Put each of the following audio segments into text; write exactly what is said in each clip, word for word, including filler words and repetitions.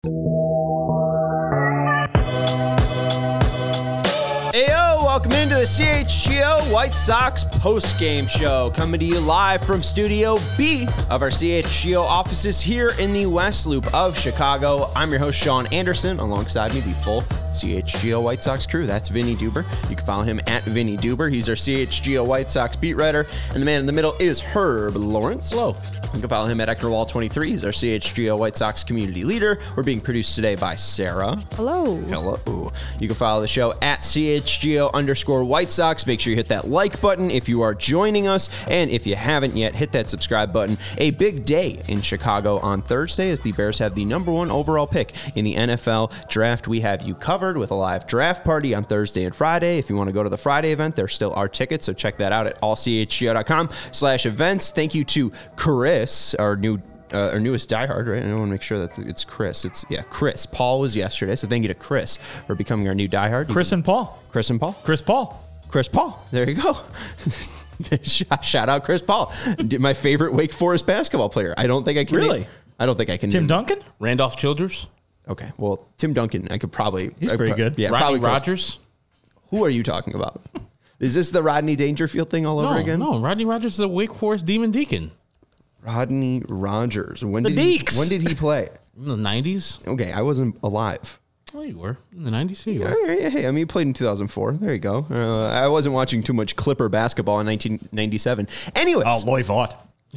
Ayo, welcome into the C H G O White Sox post-game show, coming to you live from Studio B of our C H G O offices here in the West Loop of Chicago. I'm your host, Sean Anderson. Alongside me, the full C H G O White Sox crew. That's Vinny Duber. You can follow him at Vinny Duber. He's our C H G O White Sox beat writer. And the man in the middle is Herb Lawrence. Hello. You can follow him at Ecknerwall twenty-three. He's our C H G O White Sox community leader. We're being produced today by Sarah. Hello. Hello. You can follow the show at C H G O underscore White Sox. Make sure you hit that like button if you are joining us. And if you haven't yet, hit that subscribe button. A big day in Chicago on Thursday as the Bears have the number one overall pick in the N F L draft. We have you covered with a live draft party on Thursday and Friday. If you want to go to the Friday event, there still are tickets, so check that out at all c h g o dot com slash events. Thank you to Chris, our new Uh, our newest diehard, right? I want to make sure that it's Chris. It's, yeah, Chris. Paul was yesterday, so thank you to Chris for becoming our new diehard. Chris and Paul. Chris and Paul? Chris Paul. Chris Paul. There you go. Shout out Chris Paul. My favorite Wake Forest basketball player. I don't think I can. Really? Name, I don't think I can. Tim name. Duncan? Randolph Childress? Okay, well, Tim Duncan, I could probably. He's I pretty pro- good. Yeah, Rodney probably. Rogers? Who are you talking about? Is this the Rodney Dangerfield thing all over No, again? no. Rodney Rogers is a Wake Forest Demon Deacon. Rodney Rogers. When The did he, Deeks. when did he play? In the nineties? Okay, I wasn't alive. Oh, you were. In the nineties? Yeah, you All were. right, hey, I mean, he played in two thousand four. There you go. Uh, I wasn't watching too much Clipper basketball in nineteen ninety-seven. Anyways. Oh, Loy Vaught.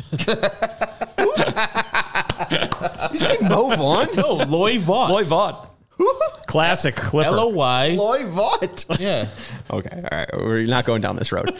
You say Mo Vaughn? No, Loy Vaught. Loy Vaught. Classic Clipper. L O Y. Loy Vaught. Yeah. Okay, all right. We're not going down this road.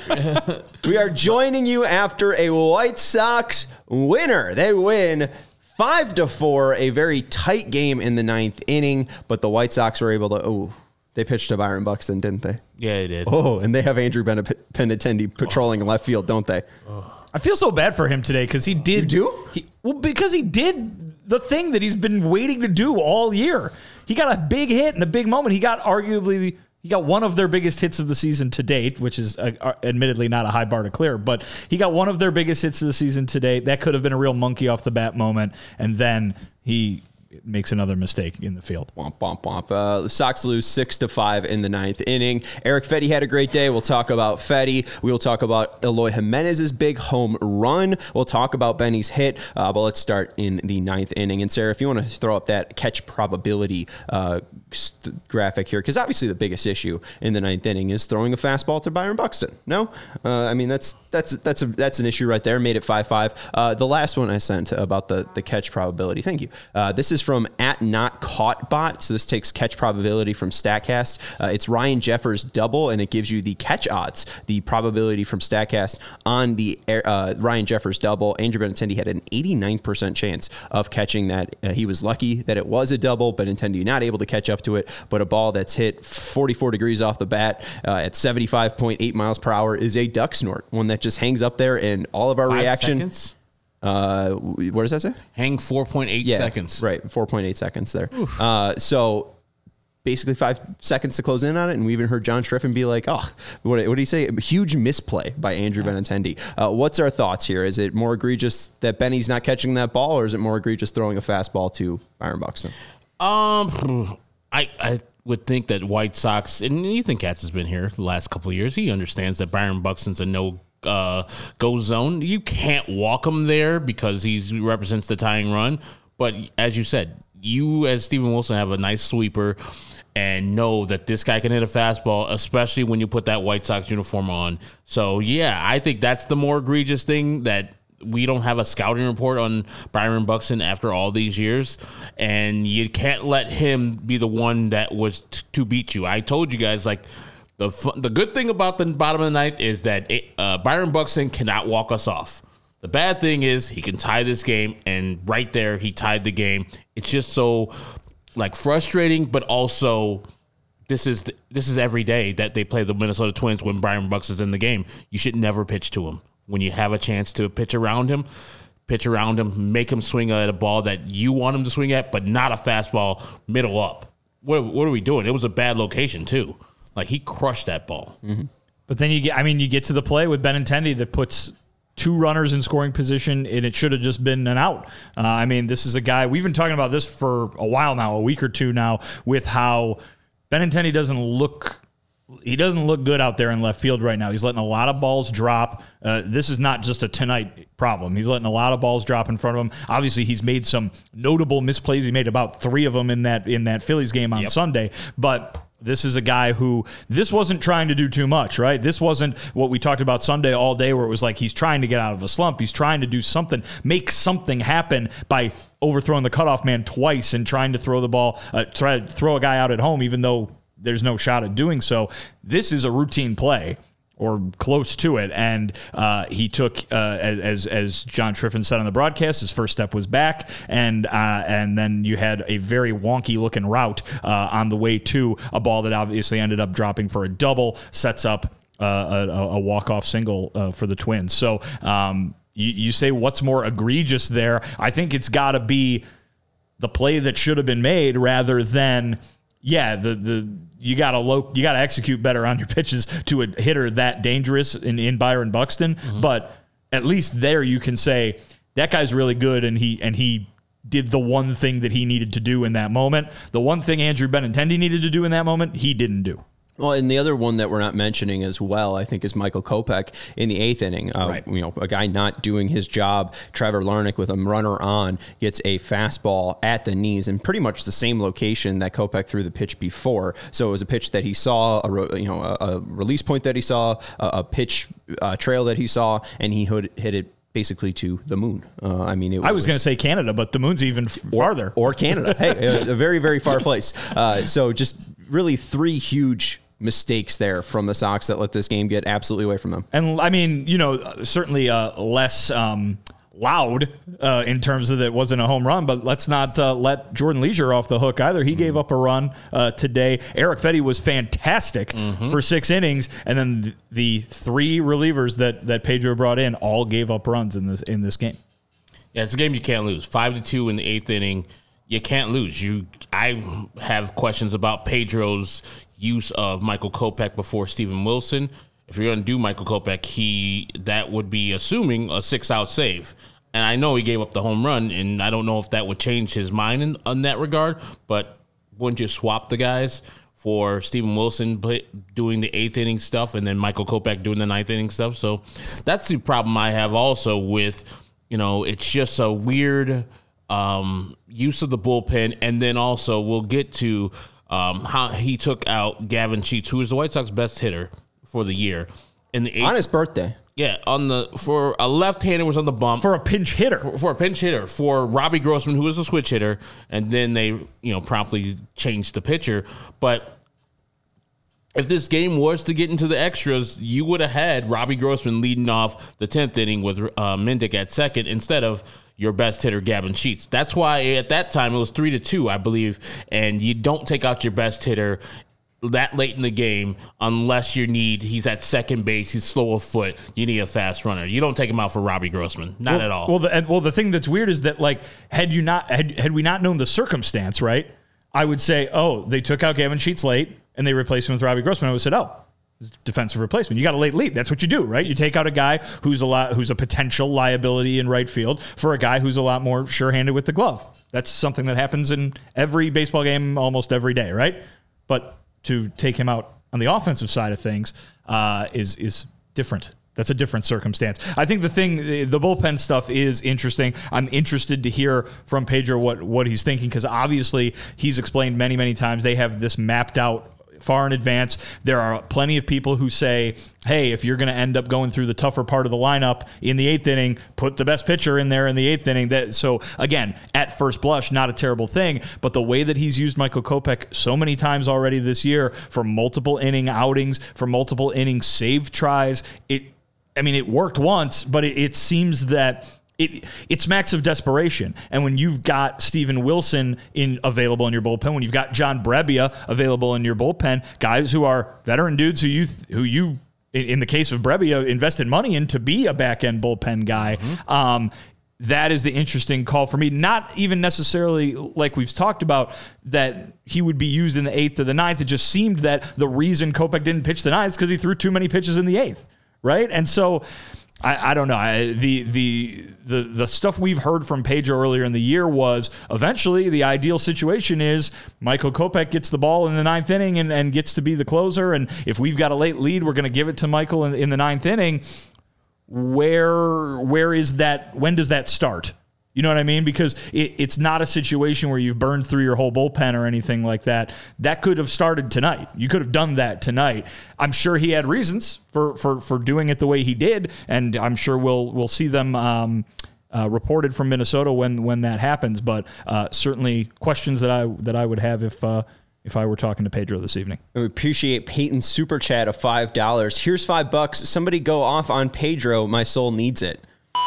We are joining you after a White Sox winner. They win five to four, a very tight game in the ninth inning, but the White Sox were able to, oh, they pitched to Byron Buxton, didn't they? Yeah, they did. Oh, and they have Andrew Benintendi patrolling oh. left field, don't they? I feel so bad for him today because he did. You do? He, well, because he did the thing that he's been waiting to do all year. He got a big hit in a big moment. He got arguably, he got one of their biggest hits of the season to date, which is uh, uh, admittedly not a high bar to clear, but he got one of their biggest hits of the season to date. That could have been a real monkey off the bat moment. And then he makes another mistake in the field. Womp, womp, womp. Uh, the Sox lose six to five in the ninth inning. Eric Fetty had a great day. We'll talk about Fetty. We will talk about Eloy Jimenez's big home run. We'll talk about Benny's hit, uh, but let's start in the ninth inning. And Sarah, if you want to throw up that catch probability uh, st- graphic here, because obviously the biggest issue in the ninth inning is throwing a fastball to Byron Buxton. No, uh, I mean that's that's that's a that's an issue right there. Made it five five. Uh, the last one I sent about the the catch probability. Thank you. Uh, this is from at not caught bot. So this takes catch probability from StatCast. Uh, it's Ryan Jeffers double, and it gives you the catch odds, the probability from StatCast on the uh, Ryan Jeffers double. Andrew Benintendi had an eighty-nine percent chance of catching that. Uh, he was lucky that it was a double, but Benintendi not able to catch up to it. But a ball that's hit forty-four degrees off the bat uh, at seventy-five point eight miles per hour is a duck snort, one that just hangs up there, and all of our Five reaction. seconds? Uh, what does that say? Hang four point eight Yeah, seconds. Right, four point eight seconds there. Uh, so basically five seconds to close in on it, and we even heard John Striffen be like, oh, what, what did he say? A huge misplay by Andrew yeah. Benintendi. Uh, what's our thoughts here? Is it more egregious that Benny's not catching that ball, or is it more egregious throwing a fastball to Byron Buxton? Um, I, I would think that White Sox, and Ethan Katz has been here the last couple of years, he understands that Byron Buxton's a no uh, go zone. You can't walk him there because he represents the tying run. But as you said, you as Steven Wilson have a nice sweeper and know that this guy can hit a fastball, especially when you put that White Sox uniform on. So, yeah, I think that's the more egregious thing, that we don't have a scouting report on Byron Buxton after all these years, and you can't let him be the one that was t- to beat you. I told you guys, like, the f- the good thing about the bottom of the ninth is that it, uh, Byron Buxton cannot walk us off. The bad thing is he can tie this game, and right there he tied the game. It's just so like frustrating, but also this is the, this is every day that they play the Minnesota Twins when Byron Buxton's in the game. You should never pitch to him. When you have a chance to pitch around him, pitch around him, make him swing at a ball that you want him to swing at, but not a fastball middle up. What, what are we doing? It was a bad location too. Like, he crushed that ball. Mm-hmm. But then you get, I mean, you get to the play with Benintendi that puts two runners in scoring position, and it should have just been an out. Uh, I mean, this is a guy, we've been talking about this for a while now, a week or two now, with how Benintendi doesn't look he doesn't look good out there in left field right now. He's letting a lot of balls drop. Uh, this is not just a tonight problem. He's letting a lot of balls drop in front of him. Obviously, he's made some notable misplays. He made about three of them in that in that Phillies game on yep. Sunday, but this is a guy who, this wasn't trying to do too much, right? This wasn't what we talked about Sunday all day where it was like he's trying to get out of a slump. He's trying to do something, make something happen by overthrowing the cutoff man twice and trying to throw the ball, uh, try to throw a guy out at home even though there's no shot at doing so. This is a routine play, or close to it, and uh, he took, uh, as as John Triffin said on the broadcast, his first step was back, and uh, and then you had a very wonky looking route uh, on the way to a ball that obviously ended up dropping for a double, sets up uh, a, a walk off single uh, for the Twins. So um, you, you say what's more egregious there? I think it's got to be the play that should have been made rather than. Yeah, the the you gotta low, you gotta execute better on your pitches to a hitter that dangerous in, in Byron Buxton. Mm-hmm. But at least there you can say that guy's really good, and he and he did the one thing that he needed to do in that moment. The one thing Andrew Benintendi needed to do in that moment, he didn't do. Well, and the other one that we're not mentioning as well, I think, is Michael Kopech in the eighth inning. Uh, right. You know, a guy not doing his job. Trevor Larnach with a runner on gets a fastball at the knees in pretty much the same location that Kopech threw the pitch before. So it was a pitch that he saw, a you know, a, a release point that he saw, a, a pitch uh, trail that he saw, and he hit, hit it basically to the moon. Uh, I mean, it I was, was going to say Canada, but the moon's even f- or, farther. Or Canada. Hey, a, a very, very far place. Uh, so just really three huge mistakes there from the Sox that let this game get absolutely away from them. And I mean, you know, certainly uh, less um, loud uh, in terms of that it wasn't a home run, but let's not uh, let Jordan Leisure off the hook either. He mm-hmm. gave up a run uh, today. Eric Fetty was fantastic mm-hmm. for six innings, and then th- the three relievers that that Pedro brought in all gave up runs in this in this game. Yeah, it's a game you can't lose. Five to two in the eighth inning. You can't lose. You, I have questions about Pedro's use of Michael Kopech before Steven Wilson. If you're going to do Michael Kopech, he that would be assuming a six-out save. And I know he gave up the home run, and I don't know if that would change his mind in, in that regard, but wouldn't you swap the guys for Steven Wilson doing the eighth inning stuff and then Michael Kopech doing the ninth inning stuff? So that's the problem I have also with, you know, it's just a weird um, use of the bullpen. And then also we'll get to um, how he took out Gavin Sheets, who is the White Sox best hitter for the year. In the eighth, on his birthday. Yeah, on the for a left-hander was on the bump. For a pinch hitter. For, for a pinch hitter. For Robbie Grossman, who was a switch hitter, and then they, you know, promptly changed the pitcher. But if this game was to get into the extras, you would have had Robbie Grossman leading off the tenth inning with uh, Mendick at second instead of your best hitter, Gavin Sheets. That's why at that time it was three to two, I believe, and you don't take out your best hitter that late in the game unless you need, he's at second base, he's slow of foot, you need a fast runner. You don't take him out for Robbie Grossman. Not well, at all. Well, the, and, well, the thing that's weird is that, like, had you not had, had we not known the circumstance, right, I would say, oh, they took out Gavin Sheets late and they replaced him with Robbie Grossman. I would have said, oh, defensive replacement. You got a late lead. That's what you do, right? You take out a guy who's a lot, who's a potential liability in right field for a guy who's a lot more sure-handed with the glove. That's something that happens in every baseball game almost every day, right? But to take him out on the offensive side of things uh, is is different. That's a different circumstance. I think the thing, the bullpen stuff is interesting. I'm interested to hear from Pedro what, what he's thinking, because obviously he's explained many, many times they have this mapped out far in advance. There are plenty of people who say, hey, if you're going to end up going through the tougher part of the lineup in the eighth inning, put the best pitcher in there in the eighth inning. That so again, at first blush, not a terrible thing, but the way that he's used Michael Kopech so many times already this year for multiple inning outings, for multiple inning save tries, it I mean, it worked once, but it, it seems that It it smacks of desperation. And when you've got Steven Wilson in available in your bullpen, when you've got John Brebbia available in your bullpen, guys who are veteran dudes who you who you in the case of Brebbia invested money in to be a back end bullpen guy. Mm-hmm. Um, that is the interesting call for me. Not even necessarily like we've talked about that he would be used in the eighth or the ninth. It just seemed that the reason Kopech didn't pitch the ninth is because he threw too many pitches in the eighth, right? And so I, I don't know. I, the the the the stuff we've heard from Pedro earlier in the year was eventually the ideal situation is Michael Kopech gets the ball in the ninth inning and, and gets to be the closer. And if we've got a late lead, we're going to give it to Michael in, in the ninth inning. Where where is that? When does that start? You know what I mean? Because it, it's not a situation where you've burned through your whole bullpen or anything like that. That could have started tonight. You could have done that tonight. I'm sure he had reasons for for, for doing it the way he did, and I'm sure we'll we'll see them um, uh, reported from Minnesota when when that happens. But uh, certainly questions that I that I would have if uh, if I were talking to Pedro this evening. We appreciate Peyton's super chat of five dollars. Here's five bucks. Somebody go off on Pedro. My soul needs it.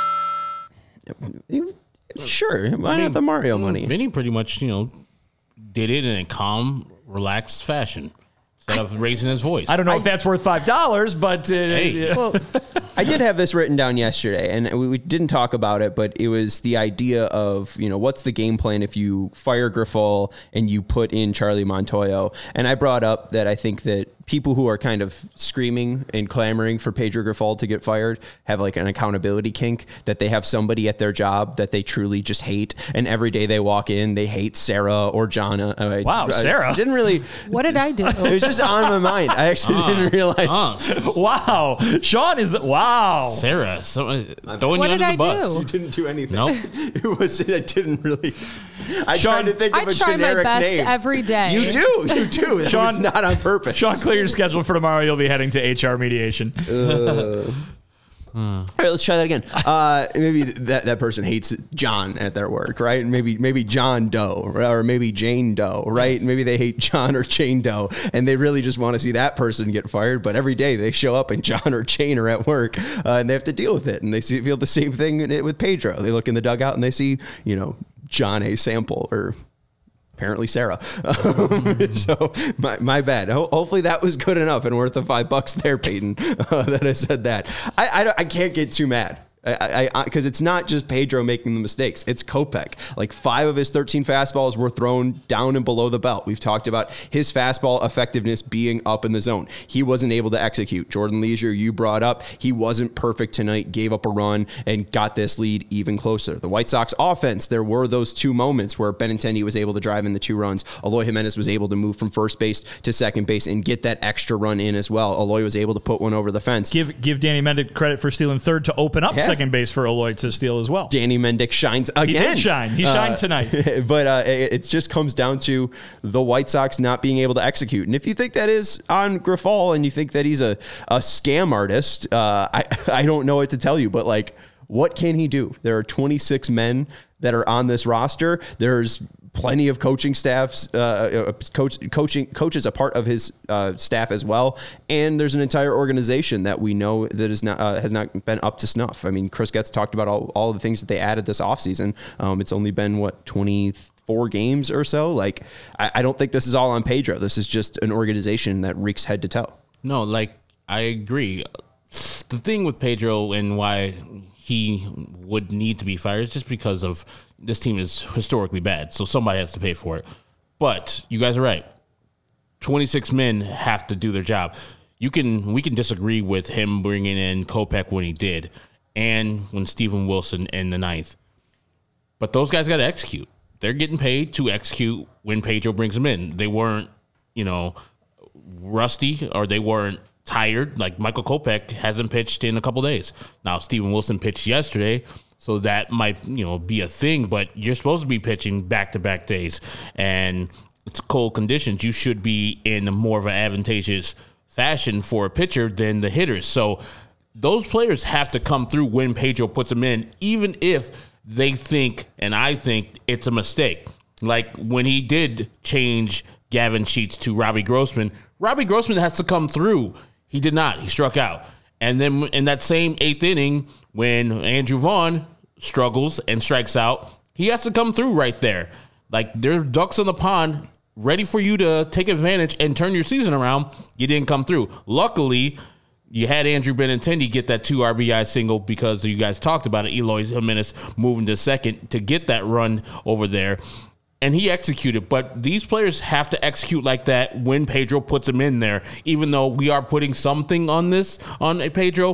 Sure, why I mean, not the Mario money? Vinny pretty much, you know, did it in a calm, relaxed fashion instead of raising his voice. I don't know I, if that's worth five dollars, but uh, hey. well, I did have this written down yesterday, and we, we didn't talk about it, but it was the idea of, you know, what's the game plan if you fire Grifol and you put in Charlie Montoyo? And I brought up that I think that people who are kind of screaming and clamoring for Pedro Grifol to get fired have like an accountability kink, that they have somebody at their job that they truly just hate. And every day they walk in, they hate Sarah or Jonna. Uh, wow, I, Sarah. I didn't really. What did I do? It was just on my mind. I actually uh, didn't realize. Uh, wow. Sean is the, wow. Sarah, so, throwing what you did under I the bus. do? You didn't do anything. Nope. It was, I didn't really. I Sean, tried to think I of a try my generic best name. every day. You do. You do. That Sean, was not on purpose. Sean, clear your schedule for tomorrow. You'll be heading to H R mediation. Uh, All right, let's try that again. Uh, maybe that, that person hates John at their work, right? And maybe maybe John Doe, or maybe Jane Doe, right? Yes. Maybe they hate John or Jane Doe, and they really just want to see that person get fired. But every day they show up and John or Jane are at work, uh, and they have to deal with it. And they see, feel the same thing with Pedro. They look in the dugout and they see, you know, John A. Sample or apparently Sarah. Um, so my, my bad. Ho- hopefully that was good enough and worth the five bucks there, Peyton, uh, that I said that. I, I, I can't get too mad. I, I, because it's not just Pedro making the mistakes. It's Kopech. Like five of his thirteen fastballs were thrown down and below the belt. We've talked about his fastball effectiveness being up in the zone. He wasn't able to execute. Jordan Leisure, you brought up, he wasn't perfect tonight, gave up a run and got this lead even closer. The White Sox offense, there were those two moments where Benintendi was able to drive in the two runs. Eloy Jimenez was able to move from first base to second base and get that extra run in as well. Eloy was able to put one over the fence. Give give Danny Mendick credit for stealing third to open up yeah. second base for Eloy to steal as well. Danny Mendick shines again. He did shine. He shined uh, tonight. But uh, it, it just comes down to the White Sox not being able to execute. And if you think that is on Grifol and you think that he's a, a scam artist, uh, I, I don't know what to tell you. But, like, what can he do? There are twenty-six men that are on this roster. There's plenty of coaching staffs, uh, coach, coaching coaches a part of his uh, staff as well, and there's an entire organization that we know that is not uh, has not been up to snuff. I mean, Chris Getz talked about all all of the things that they added this offseason. Um, it's only been what twenty-four games or so. Like, I, I don't think this is all on Pedro. This is just an organization that reeks head to toe. No, like I agree. The thing with Pedro and why he would need to be fired is just because of this team is historically bad. So somebody has to pay for it. But you guys are right. twenty-six men have to do their job. You can we can disagree with him bringing in Kopech when he did and when Steven Wilson in the ninth. But those guys got to execute. They're getting paid to execute when Pedro brings them in. They weren't, you know, rusty or they weren't tired. Like Michael Kopech hasn't pitched in a couple days. Now Steven Wilson pitched yesterday, so that might, you know, be a thing, but you're supposed to be pitching back-to-back days, and it's cold conditions. You should be in more of an advantageous fashion for a pitcher than the hitters. So those players have to come through when Pedro puts them in, even if they think, and I think, it's a mistake. Like when he did change Gavin Sheets to Robbie Grossman, Robbie Grossman has to come through. He did not. He struck out. And then in that same eighth inning, when Andrew Vaughn struggles and strikes out, he has to come through right there. Like, there's ducks on the pond ready for you to take advantage and turn your season around. You didn't come through. Luckily, you had Andrew Benintendi get that two R B I single because you guys talked about it. Eloy Jimenez moving to second to get that run over there. And he executed, but these players have to execute like that when Pedro puts them in there. Even though we are putting something on this, on Pedro,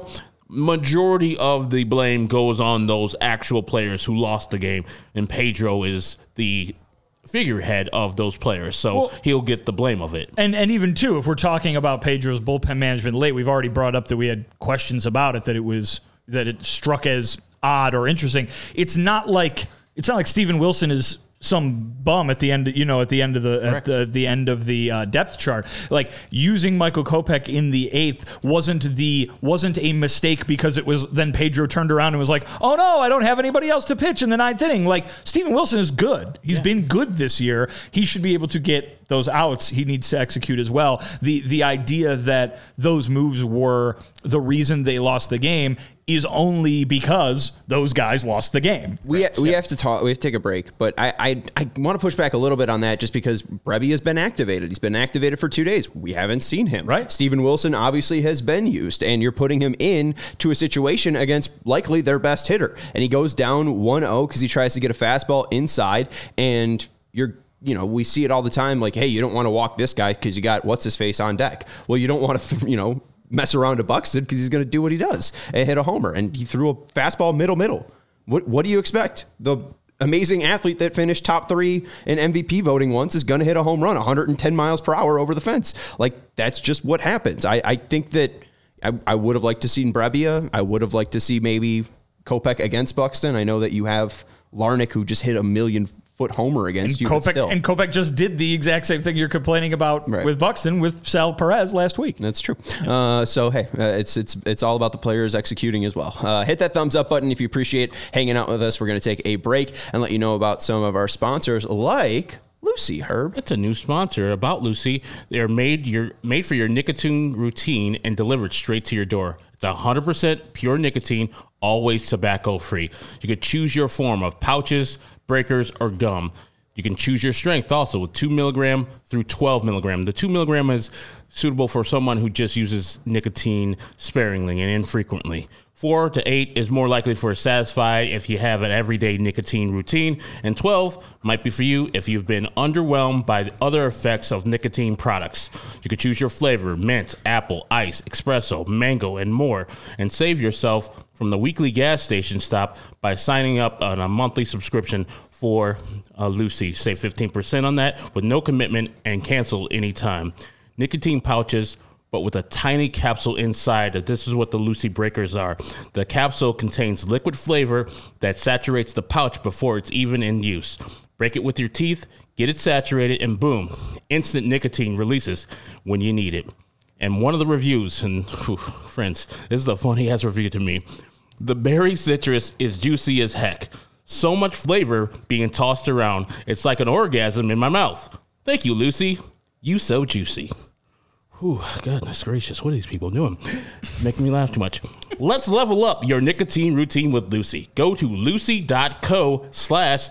majority of the blame goes on those actual players who lost the game, and Pedro is the figurehead of those players, so well, he'll get the blame of it. And and even too, if we're talking about Pedro's bullpen management late, we've already brought up that we had questions about it, that it was that it struck as odd or interesting. It's not like it's not like Steven Wilson is some bum at the end, you know, at the end of the Correct. at the, the end of the uh, depth chart. Like using Michael Kopech in the eighth wasn't the wasn't a mistake because it was then Pedro turned around and was like, oh no, I don't have anybody else to pitch in the ninth inning. Like Steven Wilson is good. He's yeah. been good this year. He should be able to get those outs. He needs to execute as well. The the idea that those moves were the reason they lost the game is only because those guys lost the game. We right. we yeah. have to talk. We have to take a break, but I I, I want to push back a little bit on that, just because Brebbia has been activated. He's been activated for two days. We haven't seen him. Right. Steven Wilson obviously has been used, and you're putting him in to a situation against likely their best hitter, and he goes down one oh because he tries to get a fastball inside, and you're. You know, we see it all the time. Like, hey, you don't want to walk this guy because you got what's his face on deck. Well, you don't want to, th- you know, mess around to Buxton because he's going to do what he does and hit a homer. And he threw a fastball middle middle. What What do you expect? The amazing athlete that finished top three in M V P voting once is going to hit a home run one hundred ten miles per hour over the fence. Like, that's just what happens. I, I think that I, I would have liked to see Brebbia. I would have liked to see maybe Kopech against Buxton. I know that you have Larnach, who just hit a million foot homer against and you. Kopech, still. And Kopech just did the exact same thing you're complaining about right. with Buxton with Sal Perez last week. That's true. Uh, so hey, uh, it's it's it's all about the players executing as well. Uh, hit that thumbs up button if you appreciate hanging out with us. We're going to take a break and let you know about some of our sponsors, like Lucy. Herb, it's a new sponsor. About Lucy, they're made your made for your nicotine routine and delivered straight to your door. It's one hundred percent pure nicotine, always tobacco free. You could choose your form of pouches, breakers, or gum. You can choose your strength also with two milligram through twelve milligram. The two milligram is suitable for someone who just uses nicotine sparingly and infrequently. Four to eight is more likely for Satisfied if you have an everyday nicotine routine. And twelve might be for you if you've been underwhelmed by the other effects of nicotine products. You can choose your flavor: mint, apple, ice, espresso, mango, and more. And save yourself from the weekly gas station stop by signing up on a monthly subscription for uh, Lucy. Save fifteen percent on that with no commitment and cancel anytime. Nicotine pouches, but with a tiny capsule inside. This is what the Lucy Breakers are. The capsule contains liquid flavor that saturates the pouch before it's even in use. Break it with your teeth, get it saturated, and boom, instant nicotine releases when you need it. And one of the reviews, and whew, friends, this is a funny-ass review to me. The berry citrus is juicy as heck. So much flavor being tossed around, it's like an orgasm in my mouth. Thank you, Lucy. You so juicy. Whew, goodness gracious, what are these people doing? Making me laugh too much. Let's level up your nicotine routine with Lucy. Go to lucy.co slash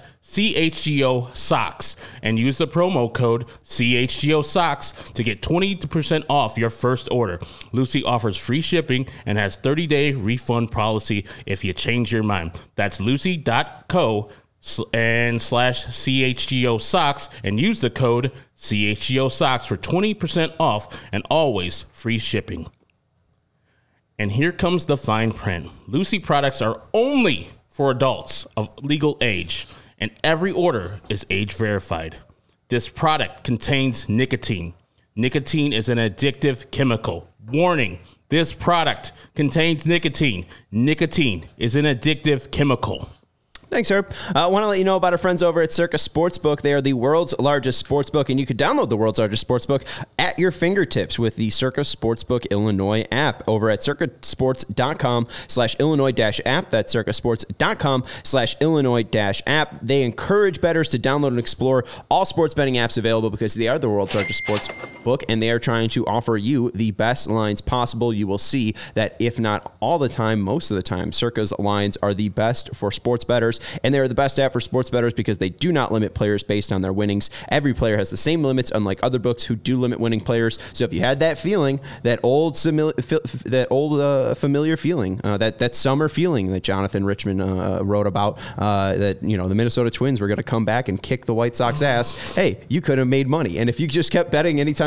CHGO socks and use the promo code C H G O socks to get twenty percent off your first order. Lucy offers free shipping and has thirty day refund policy if you change your mind. That's lucy.co and slash C H G O socks and use the code C H G O socks for twenty percent off and always free shipping. And here comes the fine print. Lucy products are only for adults of legal age, and every order is age verified. This product contains nicotine. Nicotine is an addictive chemical. Warning, this product contains nicotine. Nicotine is an addictive chemical. Thanks, Herb. I uh, want to let you know about our friends over at Circa Sportsbook. They are the world's largest sportsbook, and you can download the world's largest sportsbook at your fingertips with the Circa Sportsbook Illinois app over at circasports.com slash Illinois dash app. That's circasports.com slash Illinois dash app. They encourage bettors to download and explore all sports betting apps available because they are the world's largest sportsbook, and they are trying to offer you the best lines possible. You will see that if not all the time, most of the time, Circa's lines are the best for sports bettors. And they're the best app for sports bettors because they do not limit players based on their winnings. Every player has the same limits, unlike other books who do limit winning players. So if you had that feeling, that old that old uh, familiar feeling, uh, that that summer feeling that Jonathan Richman uh, wrote about, uh, that you know the Minnesota Twins were going to come back and kick the White Sox ass. Hey, you could have made money, and if you just kept betting anytime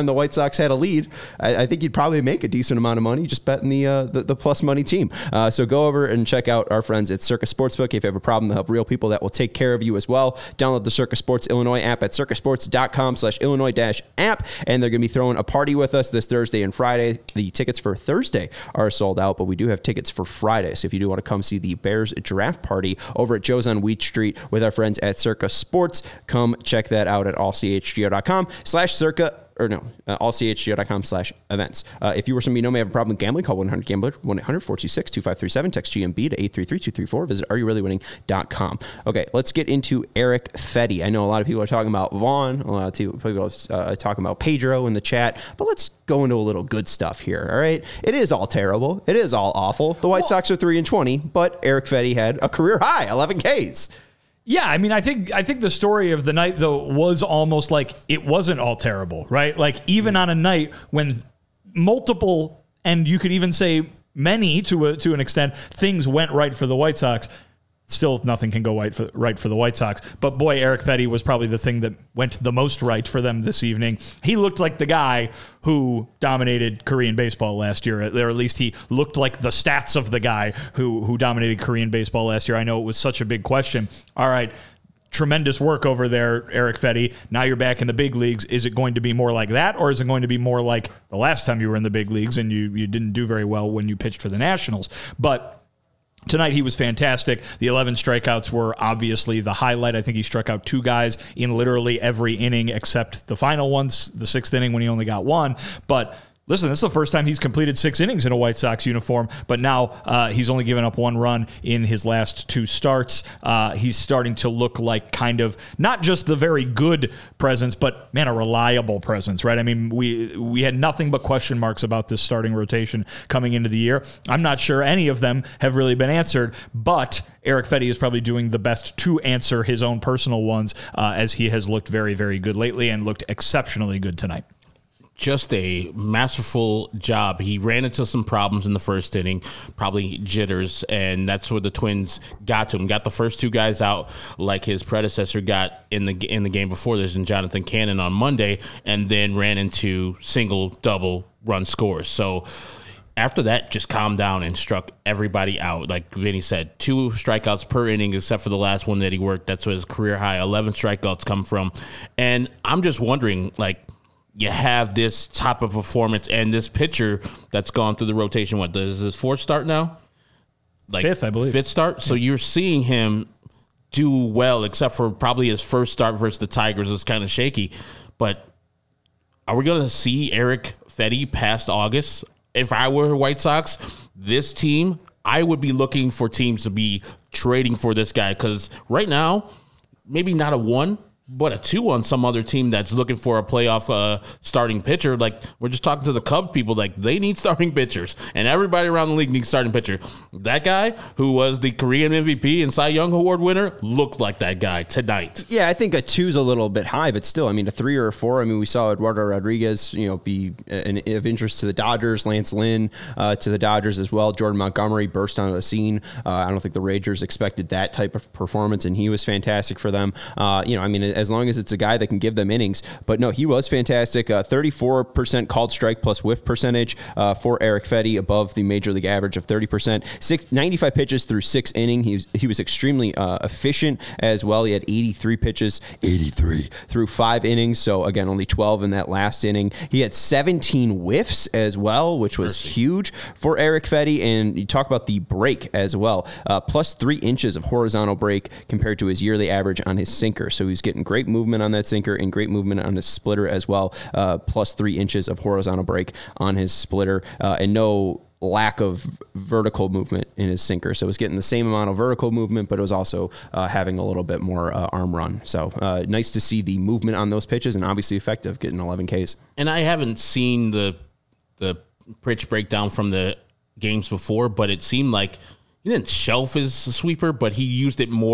time the White Sox had a lead, I, I think you'd probably make a decent amount of money just betting the uh, the, the plus money team. Uh, so go over and check out our friends at Circa Sportsbook. If you have a problem, they'll have real people that will take care of you as well. Download the Circa Sports Illinois app at circasports.com slash Illinois dash app, and they're going to be throwing a party with us this Thursday and Friday. The tickets for Thursday are sold out, but we do have tickets for Friday. So if you do want to come see the Bears draft party over at Joe's on Wheat Street with our friends at Circa Sports, come check that out at allchgo.com slash circa or no, uh, allchgo.com slash events. Uh, if you or somebody you know may have a problem with gambling, call one eight hundred gambler, one eight hundred four two six two five three seven, text G M B to eight three three two three four, visit are you really winning dot com. Okay, let's get into Erick Fedde. I know a lot of people are talking about Vaughn, a lot of people are uh, talking about Pedro in the chat, but let's go into a little good stuff here, all right? It is all terrible. It is all awful. The White Sox are three and twenty, but Erick Fedde had a career high, eleven Ks. Yeah, I mean, I think I think the story of the night, though, was almost like it wasn't all terrible, right? Like, even on a night when multiple, and you could even say many to a, to an extent, things went right for the White Sox, still nothing can go right for, right for the White Sox. But boy, Erick Fedde was probably the thing that went the most right for them this evening. He looked like the guy who dominated Korean baseball last year, or at least he looked like the stats of the guy who, who dominated Korean baseball last year. I know it was such a big question. All right, tremendous work over there, Erick Fedde. Now you're back in the big leagues. Is it going to be more like that, or is it going to be more like the last time you were in the big leagues and you, you didn't do very well when you pitched for the Nationals? But tonight, he was fantastic. The eleven strikeouts were obviously the highlight. I think he struck out two guys in literally every inning except the final ones, the sixth inning when he only got one. But listen, this is the first time he's completed six innings in a White Sox uniform, but now uh, he's only given up one run in his last two starts. Uh, he's starting to look like kind of not just the very good presence, but, man, a reliable presence, right? I mean, we we had nothing but question marks about this starting rotation coming into the year. I'm not sure any of them have really been answered, but Erick Fedde is probably doing the best to answer his own personal ones uh, as he has looked very, very good lately and looked exceptionally good tonight. Just a masterful job. He ran into some problems in the first inning, probably jitters, and that's where the Twins got to him. Got the first two guys out like his predecessor got in the in the game before this in Jonathan Cannon on Monday, and then ran into single, double run scores. So after that, just calmed down and struck everybody out. Like Vinny said, two strikeouts per inning, except for the last one that he worked. That's where his career high eleven strikeouts come from. And I'm just wondering, like, you have this type of performance and this pitcher that's gone through the rotation. What, is his fourth start now? Like fifth, I believe. Fifth start. So you're seeing him do well, except for probably his first start versus the Tigers was kind of shaky. But are we going to see Erick Fedde past August? If I were White Sox, this team, I would be looking for teams to be trading for this guy, because right now, maybe not a one, but a two on some other team that's looking for a playoff uh, starting pitcher. Like, we're just talking to the Cubs people, like, they need starting pitchers, and everybody around the league needs starting pitcher. That guy, who was the Korean M V P and Cy Young Award winner, looked like that guy tonight. Yeah, I think a two's a little bit high, but still, I mean, a three or a four. I mean, we saw Eduardo Rodriguez, you know, be an, of interest to the Dodgers, Lance Lynn uh, to the Dodgers as well. Jordan Montgomery burst onto the scene. Uh, I don't think the Rangers expected that type of performance, and he was fantastic for them. Uh, you know, I mean, as long as it's a guy that can give them innings. But no, he was fantastic. Uh, thirty-four percent called strike plus whiff percentage uh, for Erick Fedde, above the major league average of thirty percent. Six, ninety-five pitches through six innings. He was, he was extremely uh, efficient as well. He had eighty-three pitches, eighty-three through five innings. So again, only twelve in that last inning. He had seventeen whiffs as well, which was Perfect. huge for Erick Fedde. And you talk about the break as well. Uh, plus three inches of horizontal break compared to his yearly average on his sinker. So he's getting great movement on that sinker and great movement on his splitter as well. Uh, plus three inches of horizontal break on his splitter uh, and no lack of vertical movement in his sinker. So it was getting the same amount of vertical movement, but it was also uh, having a little bit more uh, arm run. So uh, nice to see the movement on those pitches, and obviously effective, getting eleven Ks. And I haven't seen the the pitch breakdown from the games before, but it seemed like he didn't shelf his sweeper, but he used it more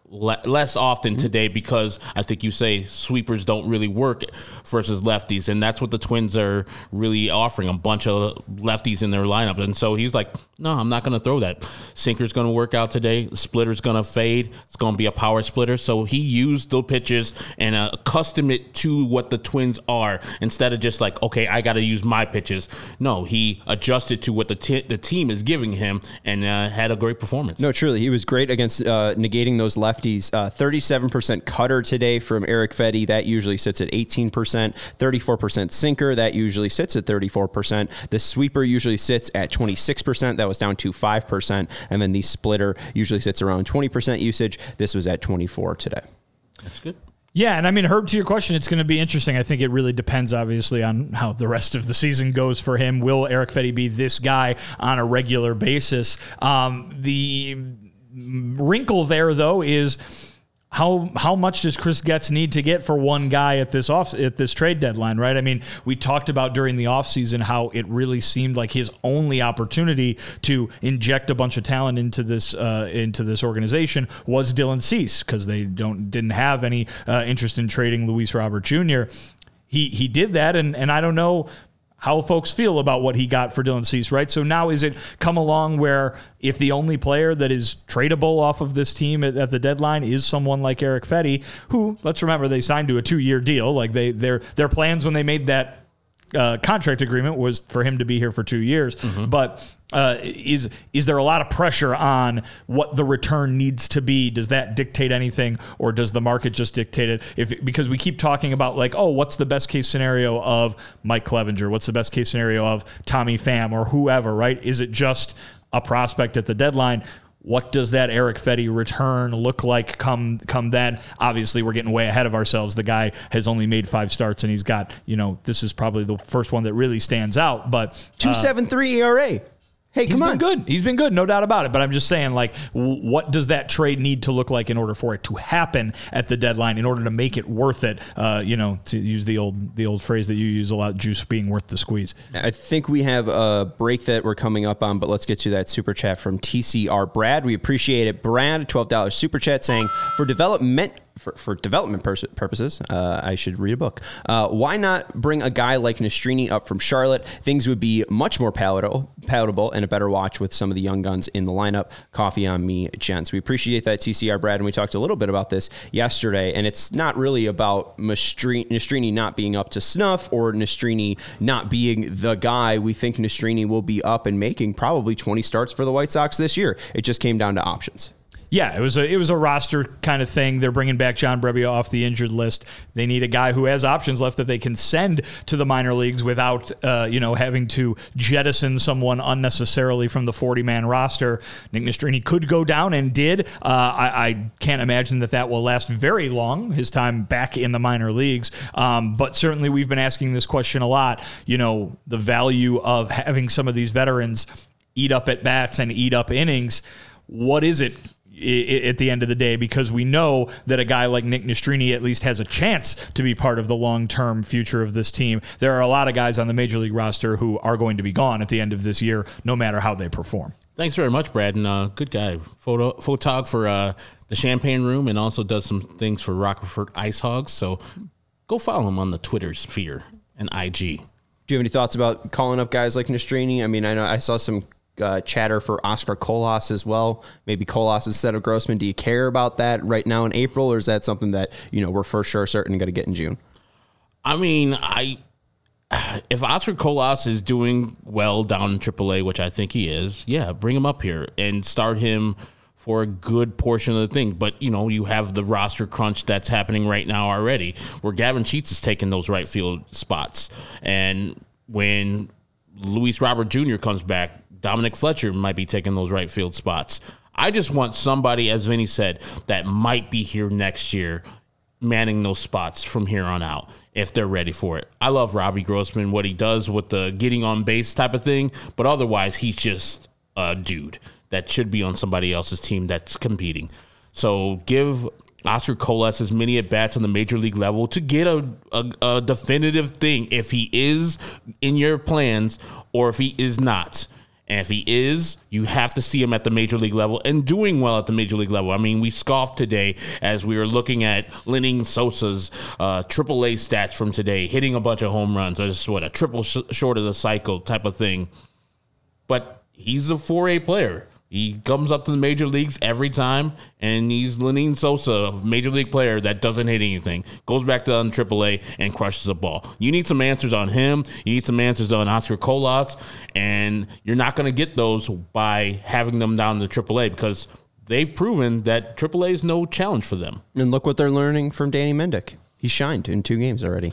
le- less often today because I think you say sweepers don't really work versus lefties, and that's what the Twins are really offering, a bunch of lefties in their lineup. And so he's like, no, I'm not going to throw that. Sinker's going to work out today. The splitter's going to fade. It's going to be a power splitter. So he used the pitches and uh, accustomed it to what the Twins are instead of just like, okay, I got to use my pitches. No, he adjusted to what the t- the team is giving him and uh, had a great performance. No, truly, he was great against uh, negating those lefties. Uh, thirty-seven percent cutter today from Erick Fedde. That usually sits at eighteen percent. thirty-four percent sinker. That usually sits at thirty-four percent. The sweeper usually sits at twenty-six percent. That was down to five percent. And then the splitter usually sits around twenty percent usage. This was at twenty-four today. That's good. Yeah, and I mean, Herb, to your question, it's going to be interesting. I think it really depends, obviously, on how the rest of the season goes for him. Will Erick Fedde be this guy on a regular basis? Um, the wrinkle there, though, is how how much does Chris Getz need to get for one guy at this off at this trade deadline, right? I mean, we talked about during the offseason how it really seemed like his only opportunity to inject a bunch of talent into this uh, into this organization was Dylan Cease, because they don't didn't have any uh, interest in trading Luis Robert Junior He he did that, and and I don't know how folks feel about what he got for Dylan Cease, right? So now is it come along where if the only player that is tradable off of this team at, at the deadline is someone like Erick Fedde, who, let's remember, they signed to a two-year deal. Like they their their plans when they made that uh, contract agreement was for him to be here for two years. Mm-hmm. But uh, is is there a lot of pressure on what the return needs to be? Does that dictate anything, or does the market just dictate it? If because we keep talking about like, oh, what's the best case scenario of Mike Clevenger? What's the best case scenario of Tommy Pham or whoever, right? Is it just a prospect at the deadline? What does that Erick Fedde return look like come come then? Obviously, we're getting way ahead of ourselves. The guy has only made five starts, and he's got, you know, this is probably the first one that really stands out. But uh, two point seven three E R A. Hey, come He's on. been good. He's been good, no doubt about it. But I'm just saying, like, w- what does that trade need to look like in order for it to happen at the deadline, in order to make it worth it? Uh, you know, to use the old the old phrase that you use a lot, juice being worth the squeeze. I think we have a break that we're coming up on, but let's get to that super chat from T C R Brad. We appreciate it. Brad, twelve dollars super chat saying, for development... For, for development pers- purposes, uh, I should read a book. Uh, why not bring a guy like Nastrini up from Charlotte? Things would be much more palatable, palatable and a better watch with some of the young guns in the lineup. Coffee on me, gents. We appreciate that, T C R Brad, and we talked a little bit about this yesterday, and it's not really about Nastrini, Nastrini not being up to snuff or Nastrini not being the guy. We think Nastrini will be up and making probably twenty starts for the White Sox this year. It just came down to options. Yeah, it was a it was a roster kind of thing. They're bringing back John Brebbia off the injured list. They need a guy who has options left that they can send to the minor leagues without uh, you know having to jettison someone unnecessarily from the forty-man roster. Nick Nastrini could go down and did. Uh, I, I can't imagine that that will last very long, his time back in the minor leagues. Um, but certainly we've been asking this question a lot. You know, the value of having some of these veterans eat up at bats and eat up innings. What is it at the end of the day, because we know that a guy like Nick Nastrini at least has a chance to be part of the long-term future of this team. There are a lot of guys on the major league roster who are going to be gone at the end of this year, no matter how they perform. Thanks very much, Brad, and uh, good guy. Photo photog for uh, the Champagne Room, and also does some things for Rockerford Ice Hogs. So go follow him on the Twitter sphere and I G. Do you have any thoughts about calling up guys like Nastrini? I mean, I know I saw some Uh, chatter for Oscar Colas as well. Maybe Colas instead of Grossman. Do you care about that right now in April, or is that something that, you know, we're for sure certain going to get in June? I mean, I if Oscar Colas is doing well down in triple A, which I think he is, yeah, bring him up here and start him for a good portion of the thing. But, you know, you have the roster crunch that's happening right now already, where Gavin Sheets is taking those right field spots. And when Luis Robert Junior comes back, Dominic Fletcher might be taking those right field spots. I just want somebody, as Vinny said, that might be here next year manning those spots from here on out if they're ready for it. I love Robbie Grossman, what he does with the getting on base type of thing, but otherwise he's just a dude that should be on somebody else's team that's competing. So give Oscar Colas as many at-bats on the major league level to get a, a, a definitive thing if he is in your plans or if he is not. And if he is, you have to see him at the major league level and doing well at the major league level. I mean, we scoffed today as we were looking at Lenyn Sosa's uh, triple A stats from today, hitting a bunch of home runs. That's what, a triple sh- short of the cycle type of thing. But he's a four A player. He comes up to the major leagues every time, and he's Lenyn Sosa, a major league player that doesn't hit anything, goes back to triple A and crushes a ball. You need some answers on him. You need some answers on Oscar Colas, and you're not going to get those by having them down to triple A because they've proven that triple A is no challenge for them. And look what they're learning from Danny Mendick. He shined in two games already.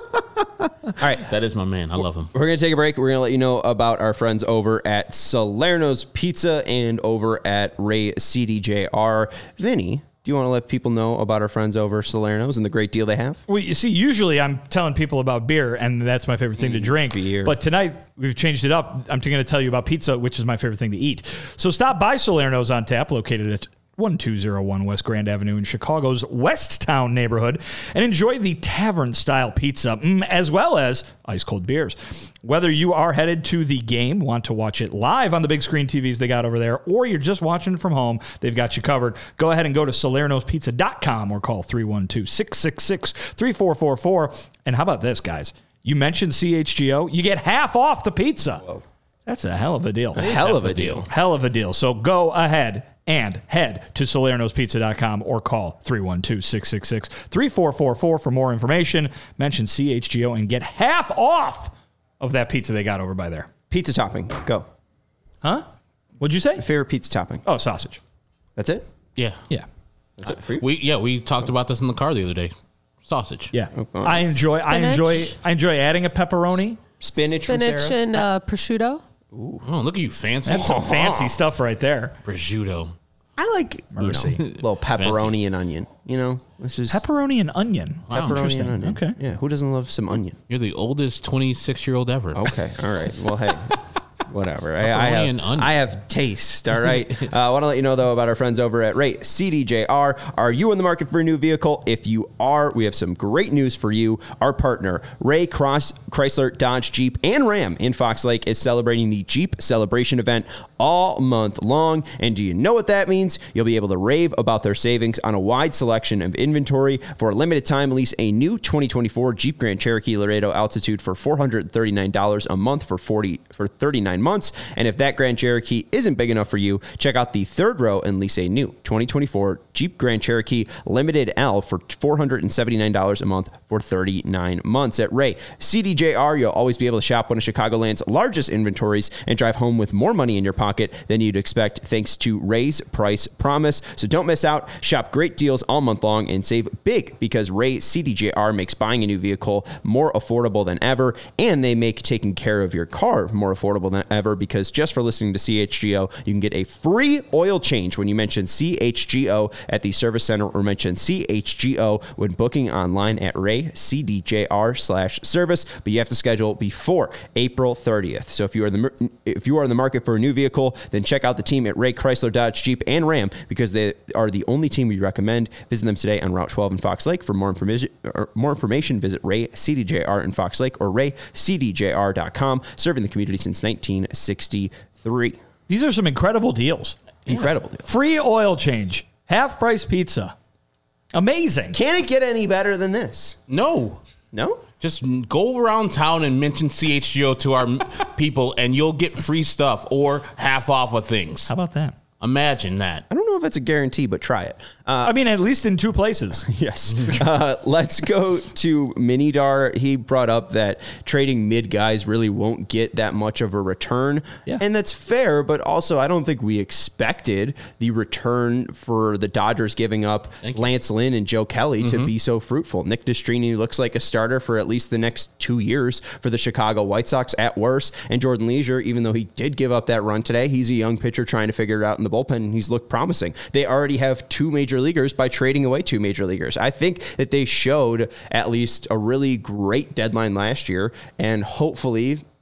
All right. That is my man. I love him. We're going to take a break. We're going to let you know about our friends over at Salerno's Pizza and over at Ray C D J R. Vinny, do you want to let people know about our friends over at Salerno's and the great deal they have? Well, you see, usually I'm telling people about beer, and that's my favorite thing to drink. Beer. But tonight, we've changed it up. I'm going to tell you about pizza, which is my favorite thing to eat. So stop by Salerno's on Tap, located at twelve oh one West Grand Avenue in Chicago's West Town neighborhood, and enjoy the tavern-style pizza, mm, as well as ice-cold beers. Whether you are headed to the game, want to watch it live on the big screen T Vs they got over there, or you're just watching it from home, they've got you covered. Go ahead and go to salernos pizza dot com or call three one two, six six six, three four four four. And how about this, guys? You mentioned C H G O, you get half off the pizza. Whoa. That's a hell of a deal. A hell of a deal. Hell of a deal. So go ahead and head to salernos pizza dot com or call three one two, six six six, three four four four for more information. Mention C H G O and get half off of that pizza they got over by there. Pizza topping. Go. Huh? What'd you say? Favorite pizza topping. Oh, sausage. That's it? Yeah. Yeah. That's it for you? We yeah, we talked about this in the car the other day. Sausage. Yeah. Oh, I enjoy I Spinach. enjoy I enjoy adding a pepperoni. Spinach, from Spinach Sarah. and uh, prosciutto. Oh, look at you, fancy. That's some fancy stuff right there. prosciutto. I like, Mercy. you know, little pepperoni and onion. You know, it's just Pepperoni and onion. Wow. pepperoni Interesting. and onion. Okay. Yeah, who doesn't love some onion? You're the oldest twenty-six-year-old ever. Okay, all right. Well, hey, whatever. I, I, Pepperoni have, and onion. I have taste, all right? uh, I want to let you know, though, about our friends over at Ray C D J R. Are you in the market for a new vehicle? If you are, we have some great news for you. Our partner, Ray Cross, Chrysler, Dodge, Jeep, and Ram in Fox Lake is celebrating the Jeep Celebration event all month long. And do you know what that means? You'll be able to rave about their savings on a wide selection of inventory. For a limited time, lease a new twenty twenty-four Jeep Grand Cherokee Laredo Altitude for four hundred thirty-nine dollars a month for forty for thirty-nine months. And if that Grand Cherokee isn't big enough for you, check out the third row and lease a new twenty twenty-four Jeep Grand Cherokee Limited L for four hundred seventy-nine dollars a month for thirty-nine months. At Ray C D J R, you'll always be able to shop one of Chicagoland's largest inventories and drive home with more money in your pocket than you'd expect thanks to Ray's Price Promise. So don't miss out. Shop great deals all month long and save big because Ray C D J R makes buying a new vehicle more affordable than ever, and they make taking care of your car more affordable than ever because just for listening to C H G O, you can get a free oil change when you mention C H G O at the service center or mention C H G O when booking online at Ray C D J R slash service, but you have to schedule before April thirtieth. So if you are in the if you are in the market for a new vehicle, then check out the team at Ray Chrysler, Dodge, Jeep, and Ram because they are the only team we recommend. Visit them today on Route twelve in Fox Lake. For more information, or more information, visit Ray C D J R in Fox Lake or ray c d j r dot com. Serving the community since nineteen sixty-three. These are some incredible deals. Incredible deal. Free oil change, half price pizza. Amazing. Can it get any better than this? No. No? Just go around town and mention C H G O to our people, and you'll get free stuff or half off of things. How about that? Imagine that. I don't know if it's a guarantee, but try it. Uh, I mean, at least in two places. Yes. Uh, let's go to Minidar. He brought up that trading mid guys really won't get that much of a return. Yeah. And that's fair, but also I don't think we expected the return for the Dodgers giving up Lance Lynn and Joe Kelly mm-hmm. to be so fruitful. Nick Destrini looks like a starter for at least the next two years for the Chicago White Sox at worst. And Jordan Leisure, even though he did give up that run today, he's a young pitcher trying to figure it out in the bullpen, and he's looked promising. They already have two major leaguers by trading away two major leaguers. I think that they showed at least a really great deadline last year, and hopefully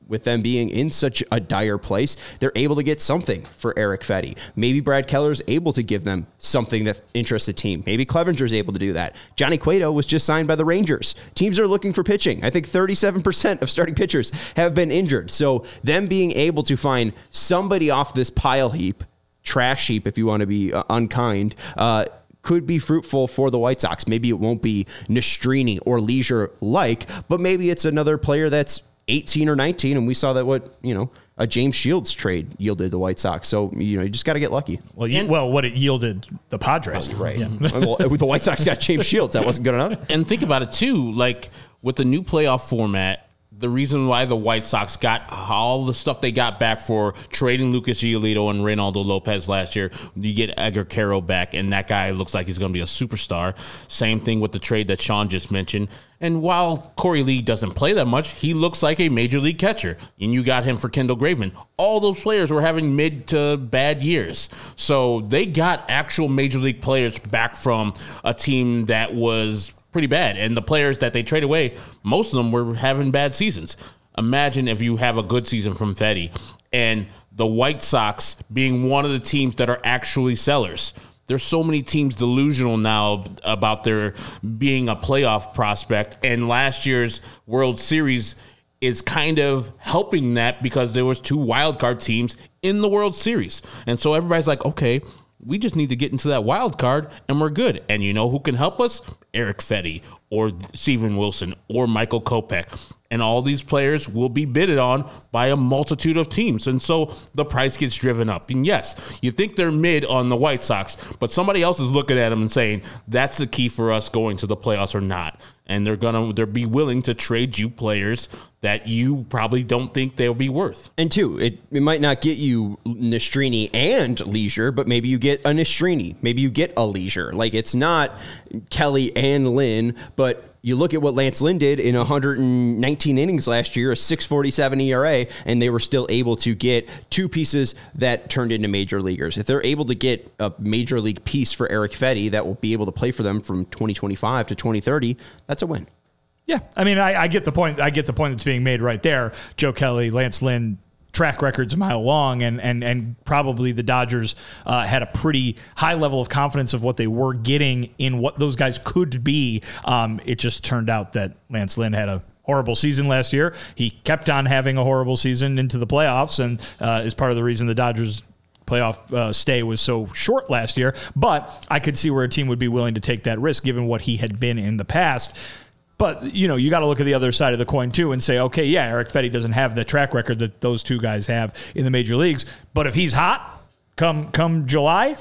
with them being in such a dire place, they're able to get something for Erick Fedde. Maybe Brad Keller's able to give them something that interests the team. Maybe Clevenger's able to do that. Johnny Cueto was just signed by the Rangers. Teams are looking for pitching. I think thirty-seven percent of starting pitchers have been injured. So them being able to find somebody off this pile heap, trash heap if you want to be uh, unkind, uh, could be fruitful for the White Sox. Maybe it won't be Nastrini or Leisure-like, but maybe it's another player that's eighteen or nineteen, and we saw that what, you know, a James Shields trade yielded the White Sox. So, you know, you just got to get lucky. Well, you, well, what it yielded the Padres. Right. Yeah. Well, the White Sox got James Shields. That wasn't good enough. And think about it, too. Like, with the new playoff format, the reason why the White Sox got all the stuff they got back for trading Lucas Giolito and Reynaldo Lopez last year, you get Edgar Caro back, and that guy looks like he's going to be a superstar. Same thing with the trade that Sean just mentioned. And while Corey Lee doesn't play that much, he looks like a major league catcher. And you got him for Kendall Graveman. All those players were having mid to bad years. So they got actual major league players back from a team that was pretty bad. And the players that they trade away, most of them were having bad seasons. Imagine if you have a good season from Fedde and the White Sox being one of the teams that are actually sellers. There's so many teams delusional now about their being a playoff prospect. And last year's World Series is kind of helping that because there was two wildcard teams in the World Series. And so everybody's like, okay, we just need to get into that wild card and we're good. And you know who can help us? Erick Fedde or Steven Wilson or Michael Kopech. And all these players will be bidded on by a multitude of teams. And so the price gets driven up. And yes, you think they're mid on the White Sox, but somebody else is looking at them and saying, that's the key for us going to the playoffs or not. And they're going to they're be willing to trade you players that you probably don't think they'll be worth. And two, it, it might not get you Nastrini and Leisure, but maybe you get a Nastrini. Maybe you get a Leisure. Like, it's not Kelly and Lynn, but you look at what Lance Lynn did in one hundred nineteen innings last year, a six forty-seven E R A, and they were still able to get two pieces that turned into major leaguers. If they're able to get a major league piece for Erick Fedde that will be able to play for them from twenty twenty-five to twenty thirty, that's a win. Yeah, I mean, I, I get the point. I get the point that's being made right there. Joe Kelly, Lance Lynn, track records a mile long, and and and probably the Dodgers uh, had a pretty high level of confidence of what they were getting in what those guys could be. Um, it just turned out that Lance Lynn had a horrible season last year. He kept on having a horrible season into the playoffs, and uh, is part of the reason the Dodgers playoff uh, stay was so short last year. But I could see where a team would be willing to take that risk given what he had been in the past. But, you know, you got to look at the other side of the coin, too, and say, okay, yeah, Erick Fedde doesn't have the track record that those two guys have in the major leagues. But if he's hot come come July,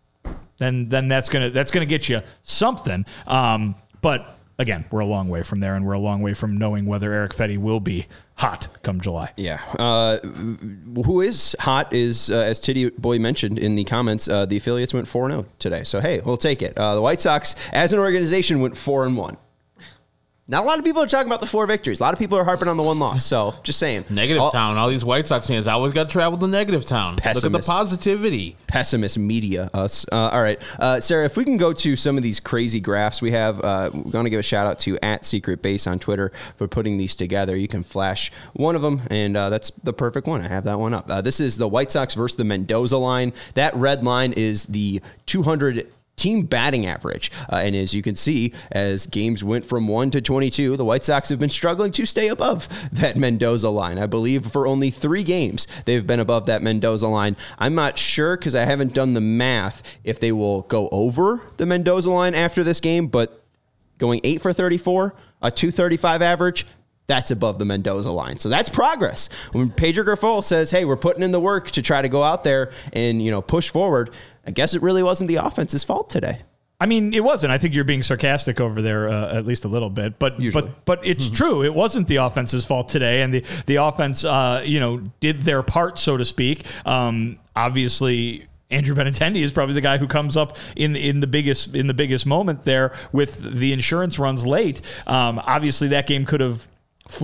then then that's going to that's gonna get you something. Um, but, again, we're a long way from there, and we're a long way from knowing whether Erick Fedde will be hot come July. Yeah. Uh, who is hot is, uh, as Titty Boy mentioned in the comments, uh, the affiliates went four and oh today. So, hey, we'll take it. Uh, the White Sox, as an organization, went four and one. Not a lot of people are talking about the four victories. A lot of people are harping on the one loss. So, just saying. Negative all, town. All these White Sox fans always got to travel to negative town. Pessimist. Look at the positivity. Pessimist media, us. Uh, all right. Uh, Sarah, if we can go to some of these crazy graphs we have, uh, we're going to give a shout out to at Secret Base on Twitter for putting these together. You can flash one of them, and uh, that's the perfect one. I have that one up. Uh, this is the White Sox versus the Mendoza line. That red line is the two hundred team batting average. Uh, and as you can see, as games went from one to twenty-two, the White Sox have been struggling to stay above that Mendoza line. I believe for only three games, they've been above that Mendoza line. I'm not sure because I haven't done the math if they will go over the Mendoza line after this game, but going eight for thirty-four, a two thirty-five average, that's above the Mendoza line. So that's progress. When Pedro Grifol says, hey, we're putting in the work to try to go out there and, you know, push forward, I guess it really wasn't the offense's fault today. I mean, it wasn't. I think you're being sarcastic over there, uh, at least a little bit. But Usually. but but it's mm-hmm. true. It wasn't the offense's fault today, and the the offense, uh, you know, did their part, so to speak. Um, obviously, Andrew Benintendi is probably the guy who comes up in in the biggest in the biggest moment there with the insurance runs late. Um, obviously, that game could have flipped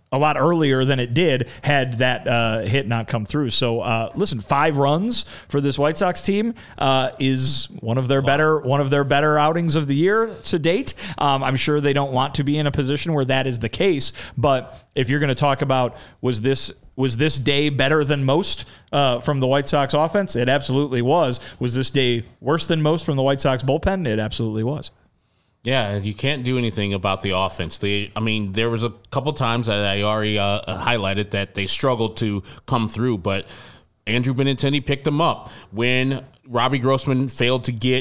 a lot earlier than it did had that uh, hit not come through. So uh, listen, five runs for this White Sox team uh, is one of their wow. better one of their better outings of the year to date. Um, I'm sure they don't want to be in a position where that is the case, but if you're going to talk about was this was this day better than most uh, from the White Sox offense, it absolutely was. Was this day worse than most from the White Sox bullpen? It absolutely was. Yeah, you can't do anything about the offense. They, I mean, there was a couple times that I already uh, highlighted that they struggled to come through, but Andrew Benintendi picked them up. When Robbie Grossman failed to get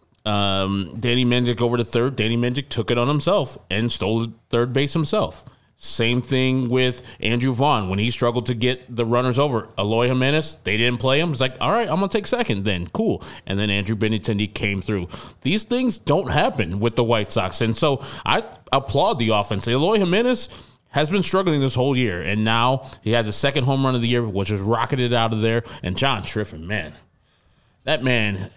um, Danny Mendick over to third, Danny Mendick took it on himself and stole the third base himself. Same thing with Andrew Vaughn. When he struggled to get the runners over, Eloy Jimenez, they didn't play him. It's like, all right, I'm going to take second then. Cool. And then Andrew Benintendi came through. These things don't happen with the White Sox. And so I applaud the offense. Eloy Jimenez has been struggling this whole year, and now he has a second home run of the year, which is rocketed out of there. And John Triffin, man, that man,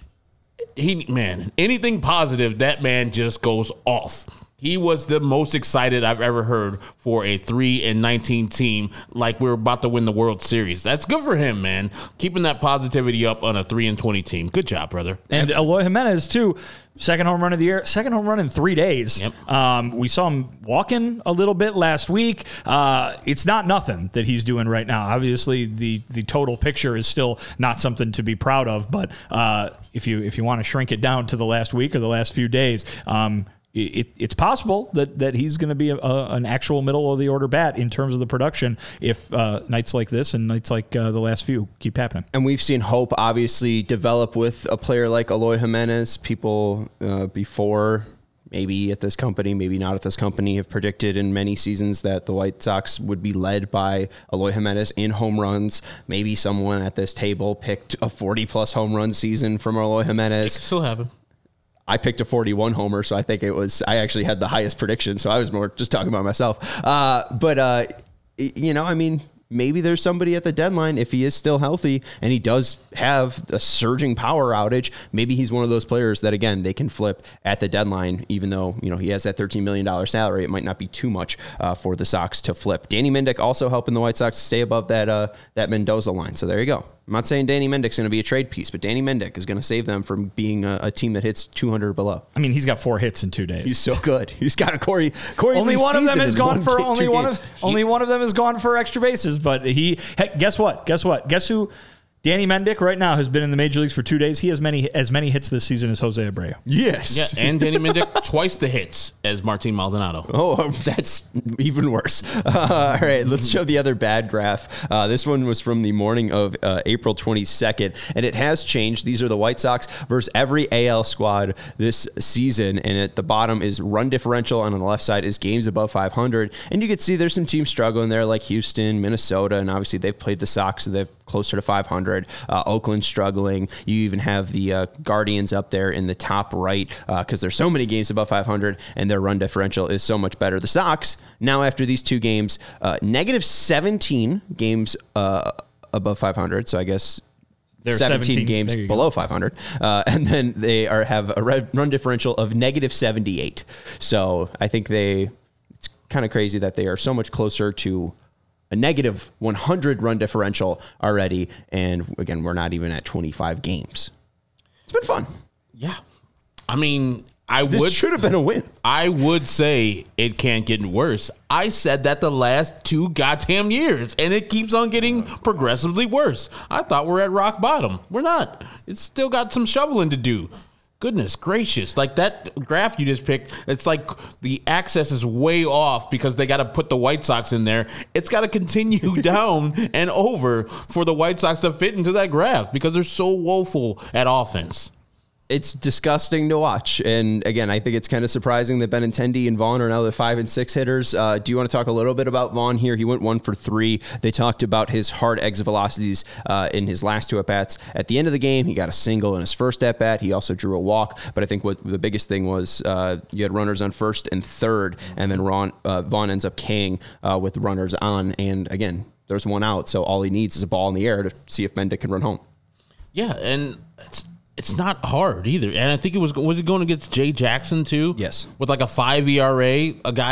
he man, anything positive, that man just goes off. He was the most excited I've ever heard for a three and nineteen team, like we we're about to win the World Series. That's good for him, man. Keeping that positivity up on a three and twenty team. Good job, brother. And Eloy Jimenez too, second home run of the year, second home run in three days. Yep. Um, we saw him walking a little bit last week. Uh, it's not nothing that he's doing right now. Obviously, the the total picture is still not something to be proud of. But uh, if you if you want to shrink it down to the last week or the last few days. Um, It, it's possible that, that he's going to be a, a, an actual middle of the order bat in terms of the production if uh, nights like this and nights like uh, the last few keep happening. And we've seen hope obviously develop with a player like Eloy Jimenez. People uh, before, maybe at this company, maybe not at this company, have predicted in many seasons that the White Sox would be led by Eloy Jimenez in home runs. Maybe someone at this table picked a forty-plus home run season from Eloy Jimenez. It can still happen. I picked a forty-one homer, so I think it was, I actually had the highest prediction, so I was more just talking about myself. Uh, but, uh, you know, I mean, maybe there's somebody at the deadline, if he is still healthy and he does have a surging power outage, maybe he's one of those players that, again, they can flip at the deadline, even though, you know, he has that thirteen million dollars salary. It might not be too much uh, for the Sox to flip. Danny Mendick also helping the White Sox stay above that, uh, that Mendoza line. So there you go. I'm not saying Danny Mendick's going to be a trade piece, but Danny Mendick is going to save them from being a, a team that hits two hundred below. I mean, he's got four hits in two days. He's so good. He's got a Corey. Corey only one of them has gone one, for two, only two one games. of he, only one of them has gone for extra bases. But he, heck, guess what? Guess what? Guess who? Danny Mendick right now has been in the major leagues for two days. He has many as many hits this season as Jose Abreu. Yes. Yeah, and Danny Mendick twice the hits as Martin Maldonado. Oh, that's even worse. Uh, all right, let's show the other bad graph. Uh, this one was from the morning of uh, April twenty-second, and it has changed. These are the White Sox versus every A L squad this season, and at the bottom is run differential, and on the left side is games above five hundred. And you can see there's some teams struggling there, like Houston, Minnesota, and obviously they've played the Sox, so they're closer to five hundred. Uh, Oakland struggling. You even have the uh, Guardians up there in the top right because uh, there's so many games above five hundred and their run differential is so much better. The Sox, now after these two games, uh, negative seventeen games uh, above five hundred. So I guess They're seventeen, seventeen games below go. five hundred. Uh, and then they are have a run differential of negative seventy-eight. So I think they, it's kind of crazy that they are so much closer to a negative one hundred run differential already. And again, we're not even at twenty-five games. It's been fun. Yeah. I mean, I this would. should have been a win. I would say it can't get worse. I said that the last two goddamn years, and it keeps on getting progressively worse. I thought we're at rock bottom. We're not. It's still got some shoveling to do. Goodness gracious. Like that graph you just picked, it's like the access is way off because they got to put the White Sox in there. It's got to continue down and over for the White Sox to fit into that graph because they're so woeful at offense. It's disgusting to watch. And again, I think it's kind of surprising that Benintendi and Vaughn are now the five and six hitters. Uh, do you want to talk a little bit about Vaughn here? He went one for three. They talked about his hard exit velocities uh, in his last two at-bats. At the end of the game, he got a single in his first at-bat. He also drew a walk. But I think what the biggest thing was uh, you had runners on first and third, and then Ron, uh, Vaughn ends up K'ing uh, with runners on. And again, there's one out, so all he needs is a ball in the air to see if Mendick can run home. Yeah, and it's It's not hard either. And I think it was, was it going against Jay Jackson too? Yes. With like a five E R A, a guy that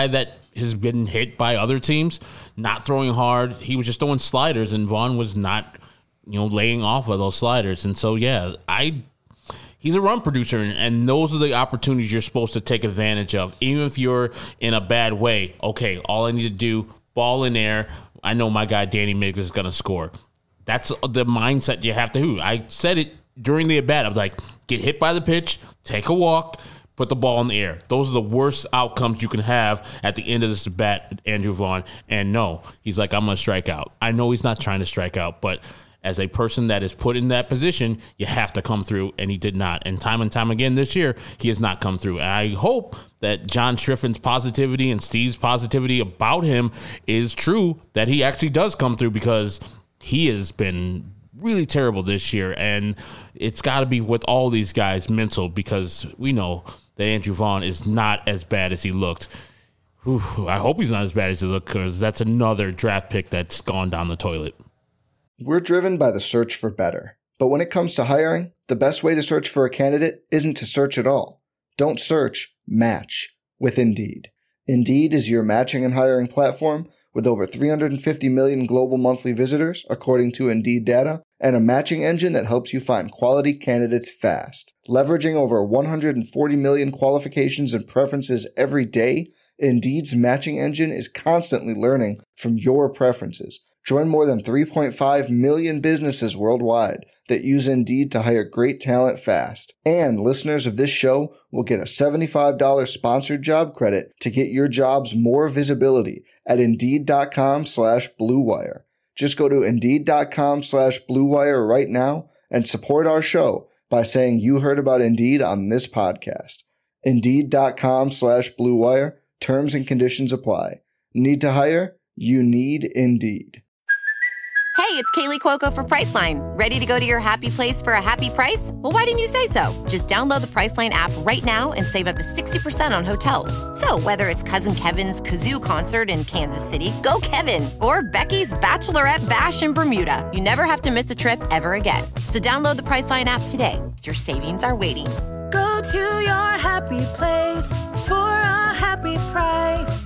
has been hit by other teams, not throwing hard. He was just throwing sliders, and Vaughn was not, you know, laying off of those sliders. And so, yeah, I he's a run producer, and, and those are the opportunities you're supposed to take advantage of. Even if you're in a bad way, okay, all I need to do, ball in air. I know my guy Danny Miggs is going to score. That's the mindset you have to do. I said it during the at-bat. I was like, get hit by the pitch, take a walk, put the ball in the air. Those are the worst outcomes you can have at the end of this at-bat, Andrew Vaughn. And no, he's like, I'm going to strike out. I know he's not trying to strike out, but as a person that is put in that position, you have to come through, and he did not. And time and time again this year, he has not come through. And I hope that John Striffin's positivity and Steve's positivity about him is true, that he actually does come through, because he has been really terrible this year. And it's got to be with all these guys mental, because we know that Andrew Vaughn is not as bad as he looked. Whew, I hope he's not as bad as he looked, because that's another draft pick that's gone down the toilet. We're driven by the search for better. But when it comes to hiring, the best way to search for a candidate isn't to search at all. Don't search, match with Indeed. Indeed is your matching and hiring platform with over three hundred fifty million global monthly visitors, according to Indeed data, and a matching engine that helps you find quality candidates fast. Leveraging over one hundred forty million qualifications and preferences every day, Indeed's matching engine is constantly learning from your preferences. Join more than three point five million businesses worldwide that use Indeed to hire great talent fast. And listeners of this show will get a seventy-five dollars sponsored job credit to get your jobs more visibility at Indeed.com slash Blue Wire. Just go to Indeed.com slash Blue Wire right now and support our show by saying you heard about Indeed on this podcast. Indeed.com slash Blue Wire. Terms and conditions apply. Need to hire? You need Indeed. Hey, it's Kaylee Cuoco for Priceline. Ready to go to your happy place for a happy price? Well, why didn't you say so? Just download the Priceline app right now and save up to sixty percent on hotels. So whether it's Cousin Kevin's Kazoo Concert in Kansas City, go Kevin, or Becky's Bachelorette Bash in Bermuda, you never have to miss a trip ever again. So download the Priceline app today. Your savings are waiting. Go to your happy place for a happy price.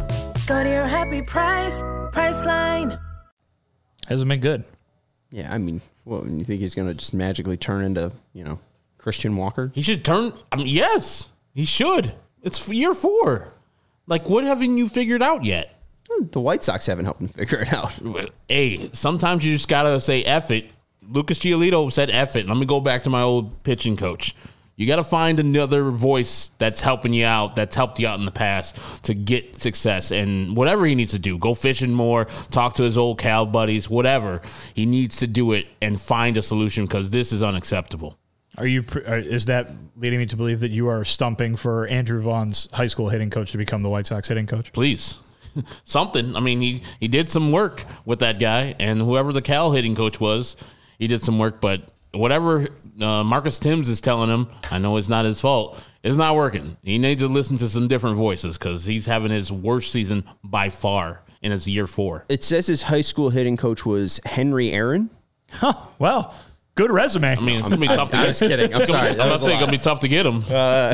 Go to your happy price, Priceline. Hasn't been good. Yeah, I mean, what, you think he's going to just magically turn into, you know, Christian Walker? He should turn. I mean, yes, he should. It's year four. Like, what haven't you figured out yet? The White Sox haven't helped him figure it out. Hey, sometimes you just got to say F it. Lucas Giolito said F it. Let me go back to my old pitching coach. You got to find another voice that's helping you out, that's helped you out in the past to get success. And whatever he needs to do, go fishing more, talk to his old Cal buddies, whatever. He needs to do it and find a solution, because this is unacceptable. Are you? Is that leading me to believe that you are stumping for Andrew Vaughn's high school hitting coach to become the White Sox hitting coach? Please. Something. I mean, he, he did some work with that guy, and whoever the Cal hitting coach was, he did some work, but whatever uh, Marcus Timms is telling him, I know it's not his fault, it's not working. He needs to listen to some different voices, because he's having his worst season by far in his year four. It says his high school hitting coach was Henry Aaron. Huh. Well, good resume. I mean, it's going to be tough to get. I'm just kidding. I'm sorry. I'm not saying it's going to be tough to get him. Uh,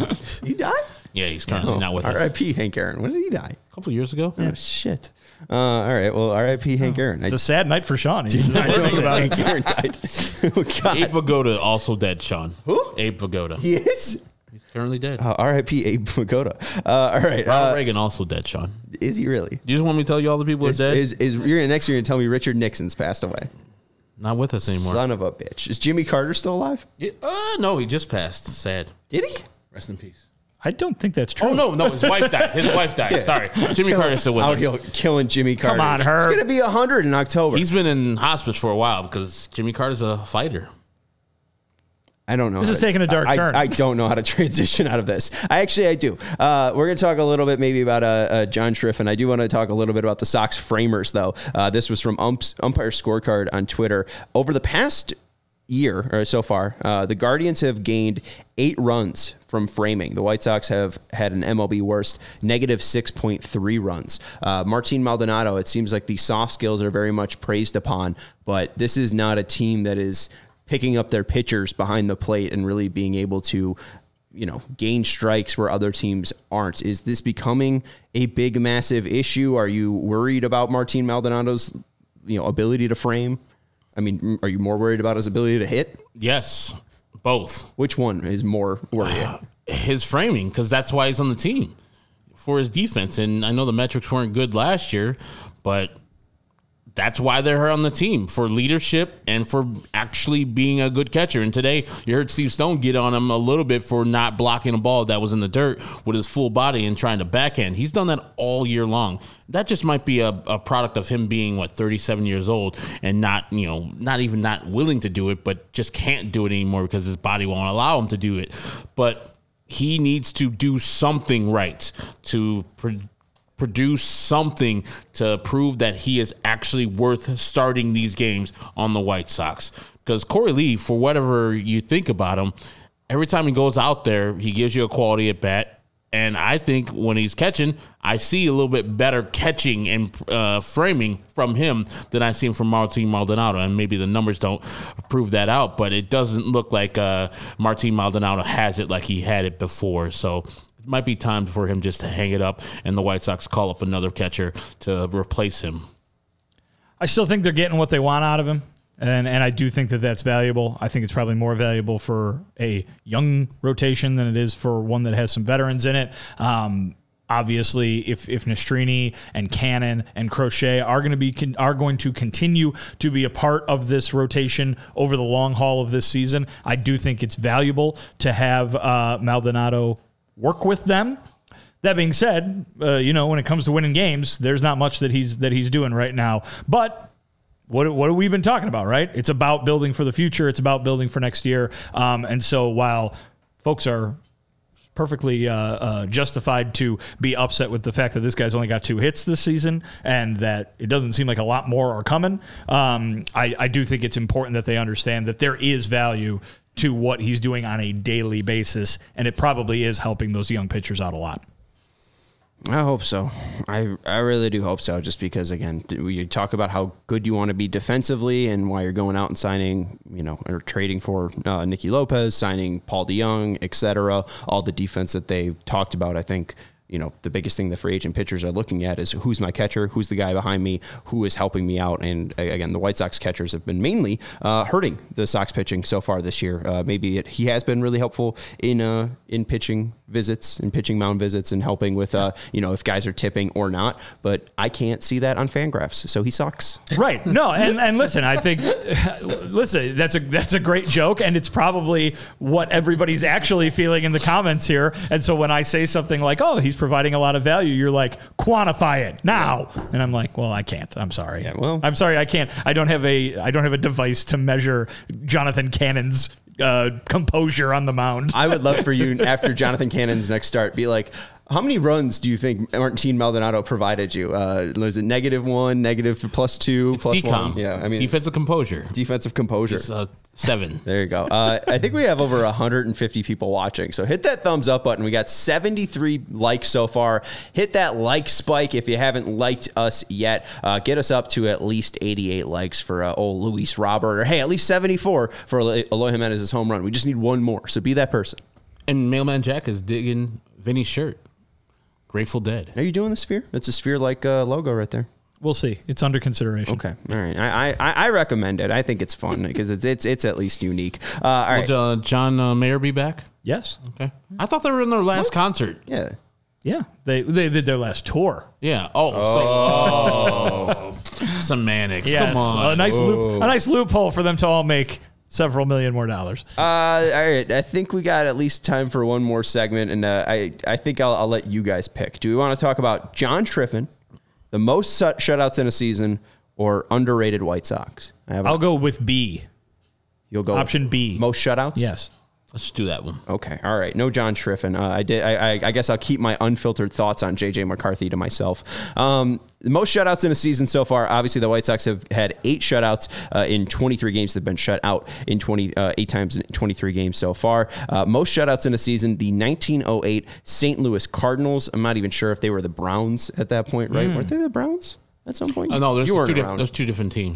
he died? Yeah, he's currently oh, not with R I P us. R I P Hank Aaron. When did he die? A couple of years ago. Oh, Yeah. shit. Uh, all right. Well, R I P Hank Aaron. It's a sad night for Sean. He's I not know thinking about Hank it. Aaron died. Oh, God. Abe Vigoda also dead, Sean. Who? Abe Vigoda. He is? He's currently dead. Uh, R I P Abe Vigoda. Uh, all right. Ronald Uh, Reagan also dead, Sean. is he really? You just want me to tell you all the people Is, that are dead? is, is, you're gonna, next year you're going to tell me Richard Nixon's passed away. Not with us anymore. Son of a bitch. Is Jimmy Carter still alive? Yeah, uh, no, he just passed. Sad. Did he? Rest in peace. I don't think that's true. Oh, no, no, his wife died. His wife died. Sorry. Jimmy Carter's still with Out us. here killing Jimmy Carter. on, Herb. He's going to be one hundred in October. He's been in hospice for a while because Jimmy Carter's a fighter. I don't know. This how is to- taking a dark I, turn. I don't know how to transition out of this. I actually, I do. Uh, we're going to talk a little bit maybe about uh, uh, John Striffen. I do want to talk a little bit about the Sox framers, though. Uh, this was from Umps, Umpire Scorecard on Twitter. Over the past year or so far, uh, the Guardians have gained eight runs from framing. The White Sox have had an M L B worst, negative six point three runs. Uh, Martin Maldonado, it seems like the soft skills are very much praised upon, but this is not a team that is picking up their pitchers behind the plate and really being able to, you you know, gain strikes where other teams aren't. Is this becoming a big, massive issue? Are you worried about Martin Maldonado's, you know, ability to frame? I mean, are you more worried about his ability to hit? Yes, both. Which one is more worrying? His framing, because that's why he's on the team, for his defense. And I know the metrics weren't good last year, but that's why they're on the team, for leadership and for actually being a good catcher. And today, you heard Steve Stone get on him a little bit for not blocking a ball that was in the dirt with his full body and trying to backhand. He's done that all year long. That just might be a, a product of him being, what, thirty-seven years old and not, you know, not even not willing to do it, but just can't do it anymore because his body won't allow him to do it. But he needs to do something right to produce produce something to prove that he is actually worth starting these games on the White Sox. Because Corey Lee, for whatever you think about him, every time he goes out there, he gives you a quality at bat. And I think when he's catching, I see a little bit better catching and uh, framing from him than I see from Martin Maldonado. And maybe the numbers don't prove that out, but it doesn't look like uh, Martin Maldonado has it like he had it before. So might be time for him just to hang it up and the White Sox call up another catcher to replace him. I still think they're getting what they want out of him, and and I do think that that's valuable. I think it's probably more valuable for a young rotation than it is for one that has some veterans in it. Um, obviously, if if Nastrini and Cannon and Crochet are going to be are going to continue to be a part of this rotation over the long haul of this season, I do think it's valuable to have uh, Maldonado work with them. That being said, uh, you know, when it comes to winning games, there's not much that he's that he's doing right now. But what what have we been talking about, right? It's about building for the future. It's about building for next year. Um, and so while folks are perfectly uh, uh, justified to be upset with the fact that this guy's only got two hits this season and that it doesn't seem like a lot more are coming, um, I, I do think it's important that they understand that there is value to what he's doing on a daily basis, and it probably is helping those young pitchers out a lot. I hope so. I I really do hope so, just because, again, we talk about how good you want to be defensively and why you're going out and signing, you know, or trading for uh, Nicky Lopez, signing Paul DeJong, et cetera. All the defense that they've talked about, I think, you know, the biggest thing the free agent pitchers are looking at is who's my catcher, who's the guy behind me, who is helping me out. And again, the White Sox catchers have been mainly uh, hurting the Sox pitching so far this year. Uh, maybe it, he has been really helpful in uh, in pitching visits and pitching mound visits and helping with, uh, you know, if guys are tipping or not. But I can't see that on Fangraphs, so he sucks. Right. No, and, and listen, I think, listen, that's a that's a great joke, and it's probably what everybody's actually feeling in the comments here. And so when I say something like, oh, he's providing a lot of value, you're like, quantify it now. And I'm like, well, I can't. I'm sorry. Yeah, well, I'm sorry, I can't. I don't have a I don't have a device to measure Jonathan Cannon's uh, composure on the mound. I would love for you, after Jonathan Cannon's next start, be like, how many runs do you think Martin Maldonado provided you? Uh, was it negative one, negative plus two, it's plus D COM. one? Yeah, I mean, defensive composure. Defensive composure. It's, uh, seven. There you go. Uh, I think we have over one hundred fifty people watching. So hit that thumbs up button. We got seventy-three likes so far. Hit that like spike if you haven't liked us yet. Uh, get us up to at least eighty-eight likes for uh, old Luis Robert. Or hey, at least seventy-four for Eloy Jimenez's home run. We just need one more. So be that person. And Mailman Jack is digging Vinny's shirt. Grateful Dead. Are you doing the sphere? It's a sphere-like uh, logo right there. We'll see. It's under consideration. Okay. All right. I I, I recommend it. I think it's fun because it's it's it's at least unique. Uh, all right. Will uh, John uh, Mayer be back? Yes. Okay. I thought they were in their last What? concert. Yeah. Yeah. They they did their last tour. Yeah. Oh. oh. Semantics. Yes. Come on. A nice loop, a nice loophole for them to all make several million more dollars. Uh, all right. I think we got at least time for one more segment, and uh, I I think I'll, I'll let you guys pick. Do we want to talk about John Triffin, the most shutouts in a season, or underrated White Sox? I have a, I'll go with B. You'll go option B. Most shutouts. Yes. Let's do that one. Okay. All right. No John Triffin. Uh, I did. I, I, I guess I'll keep my unfiltered thoughts on J J McCarthy to myself. Um, the most shutouts in a season so far. Obviously, the White Sox have had eight shutouts uh, in twenty-three games. They've been shut out in twenty uh, eight times in twenty-three games so far. Uh, most shutouts in a season. The nineteen oh eight Saint Louis Cardinals. I'm not even sure if they were the Browns at that point, right? Mm. Weren't they the Browns at some point? Uh, no, there's you two, diff- there's two different teams.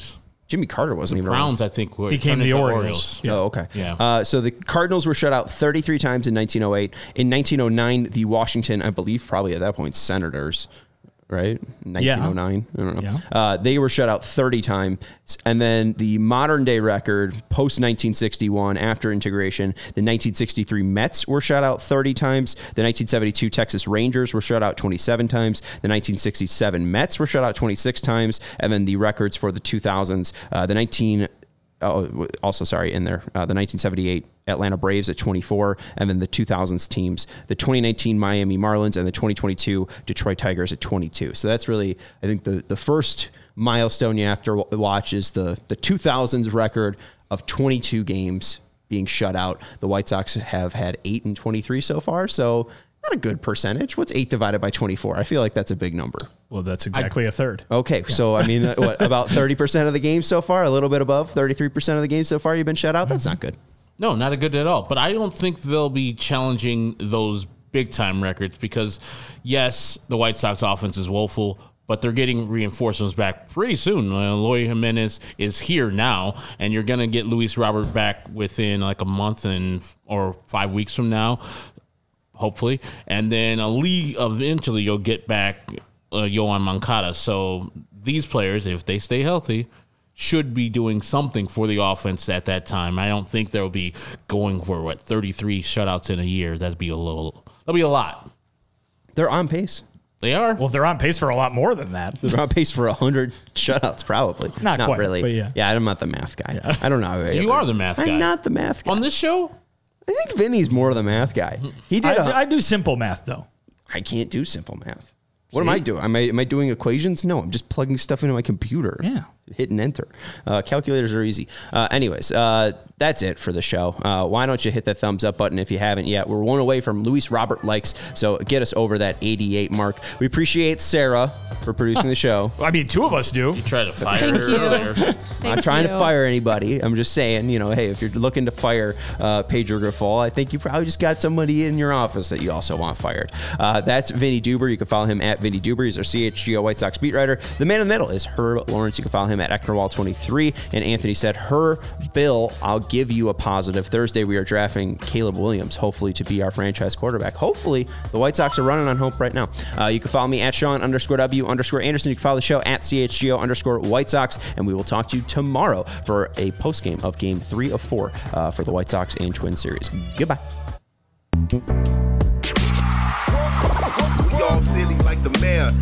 Jimmy Carter wasn't even Browns, around. I think, were Became turned the into Orioles. Oh, okay. Yeah. Uh, so the Cardinals were shut out thirty-three times in nineteen oh eight. In nineteen oh nine, the Washington, I believe, probably at that point, Senators, right? nineteen oh nine. Yeah. I don't know. Yeah. Uh, they were shut out thirty times. And then the modern day record, post nineteen sixty-one, after integration, the nineteen sixty-three Mets were shut out thirty times. The nineteen seventy-two Texas Rangers were shut out twenty-seven times. The nineteen sixty-seven Mets were shut out twenty-six times. And then the records for the two thousands, uh, the nineteen Oh, also, sorry, in there, uh, the nineteen seventy-eight Atlanta Braves at twenty-four, and then the two thousands teams, the twenty nineteen Miami Marlins and the twenty twenty-two Detroit Tigers at twenty-two. So that's really, I think, the, the first milestone you have to watch is the, the two thousands record of twenty-two games being shut out. The White Sox have had eight and twenty-three so far, so not a good percentage. What's eight divided by twenty-four? I feel like that's a big number. Well, that's exactly I, a third. Okay, yeah. So I mean, what, about thirty percent of the games so far, a little bit above thirty-three percent of the games so far you've been shut out? That's not good. No, not a good at all. But I don't think they'll be challenging those big-time records because, yes, the White Sox offense is woeful, but they're getting reinforcements back pretty soon. Uh, Eloy Jimenez is here now, and you're going to get Luis Robert back within like a month and or five weeks from now, hopefully. And then a league eventually you'll get back uh, Yohan Moncada. So these players, if they stay healthy, should be doing something for the offense at that time. I don't think they'll be going for, what, thirty-three shutouts in a year. That'd be a little, that'll be a lot. They're on pace. They are. Well, they're on pace for a lot more than that. They're on pace for one hundred shutouts, probably. Not, not quite, really. But yeah. yeah, I'm not the math guy. Yeah. I don't know. You are the math guy. I'm not the math guy. On this show? I think Vinny's more the math guy. He did. I, a, I do simple math, though. I can't do simple math. What See? am I doing? Am I, am I doing equations? No, I'm just plugging stuff into my computer. Yeah. Hitting enter. Uh, calculators are easy. Uh, anyways, uh, that's it for the show. Uh, why don't you hit that thumbs up button if you haven't yet? We're one away from Luis Robert likes, so get us over that eighty-eight mark. We appreciate Sarah for producing the show. I mean, two of us do. You tried to fire Thank her you. earlier. Thank I'm not trying you. to fire anybody. I'm just saying, you know, hey, if you're looking to fire uh, Pedro Grifol, I think you probably just got somebody in your office that you also want fired. Uh, that's Vinny Duber. You can follow him at Vinny Duber. He's our C H G O White Sox beat writer. The man in the middle is Herb Lawrence. You can follow him at Ecknerwall twenty-three. And Anthony said, her Bill, I'll give you a positive. Thursday, we are drafting Caleb Williams, hopefully to be our franchise quarterback. Hopefully, the White Sox are running on hope right now. Uh, you can follow me at Sean underscore W underscore Anderson. You can follow the show at C H G O underscore White Sox. And we will talk to you tomorrow for a postgame of game three of four uh, for the White Sox and Twin Series. Goodbye. We all silly like the mayor.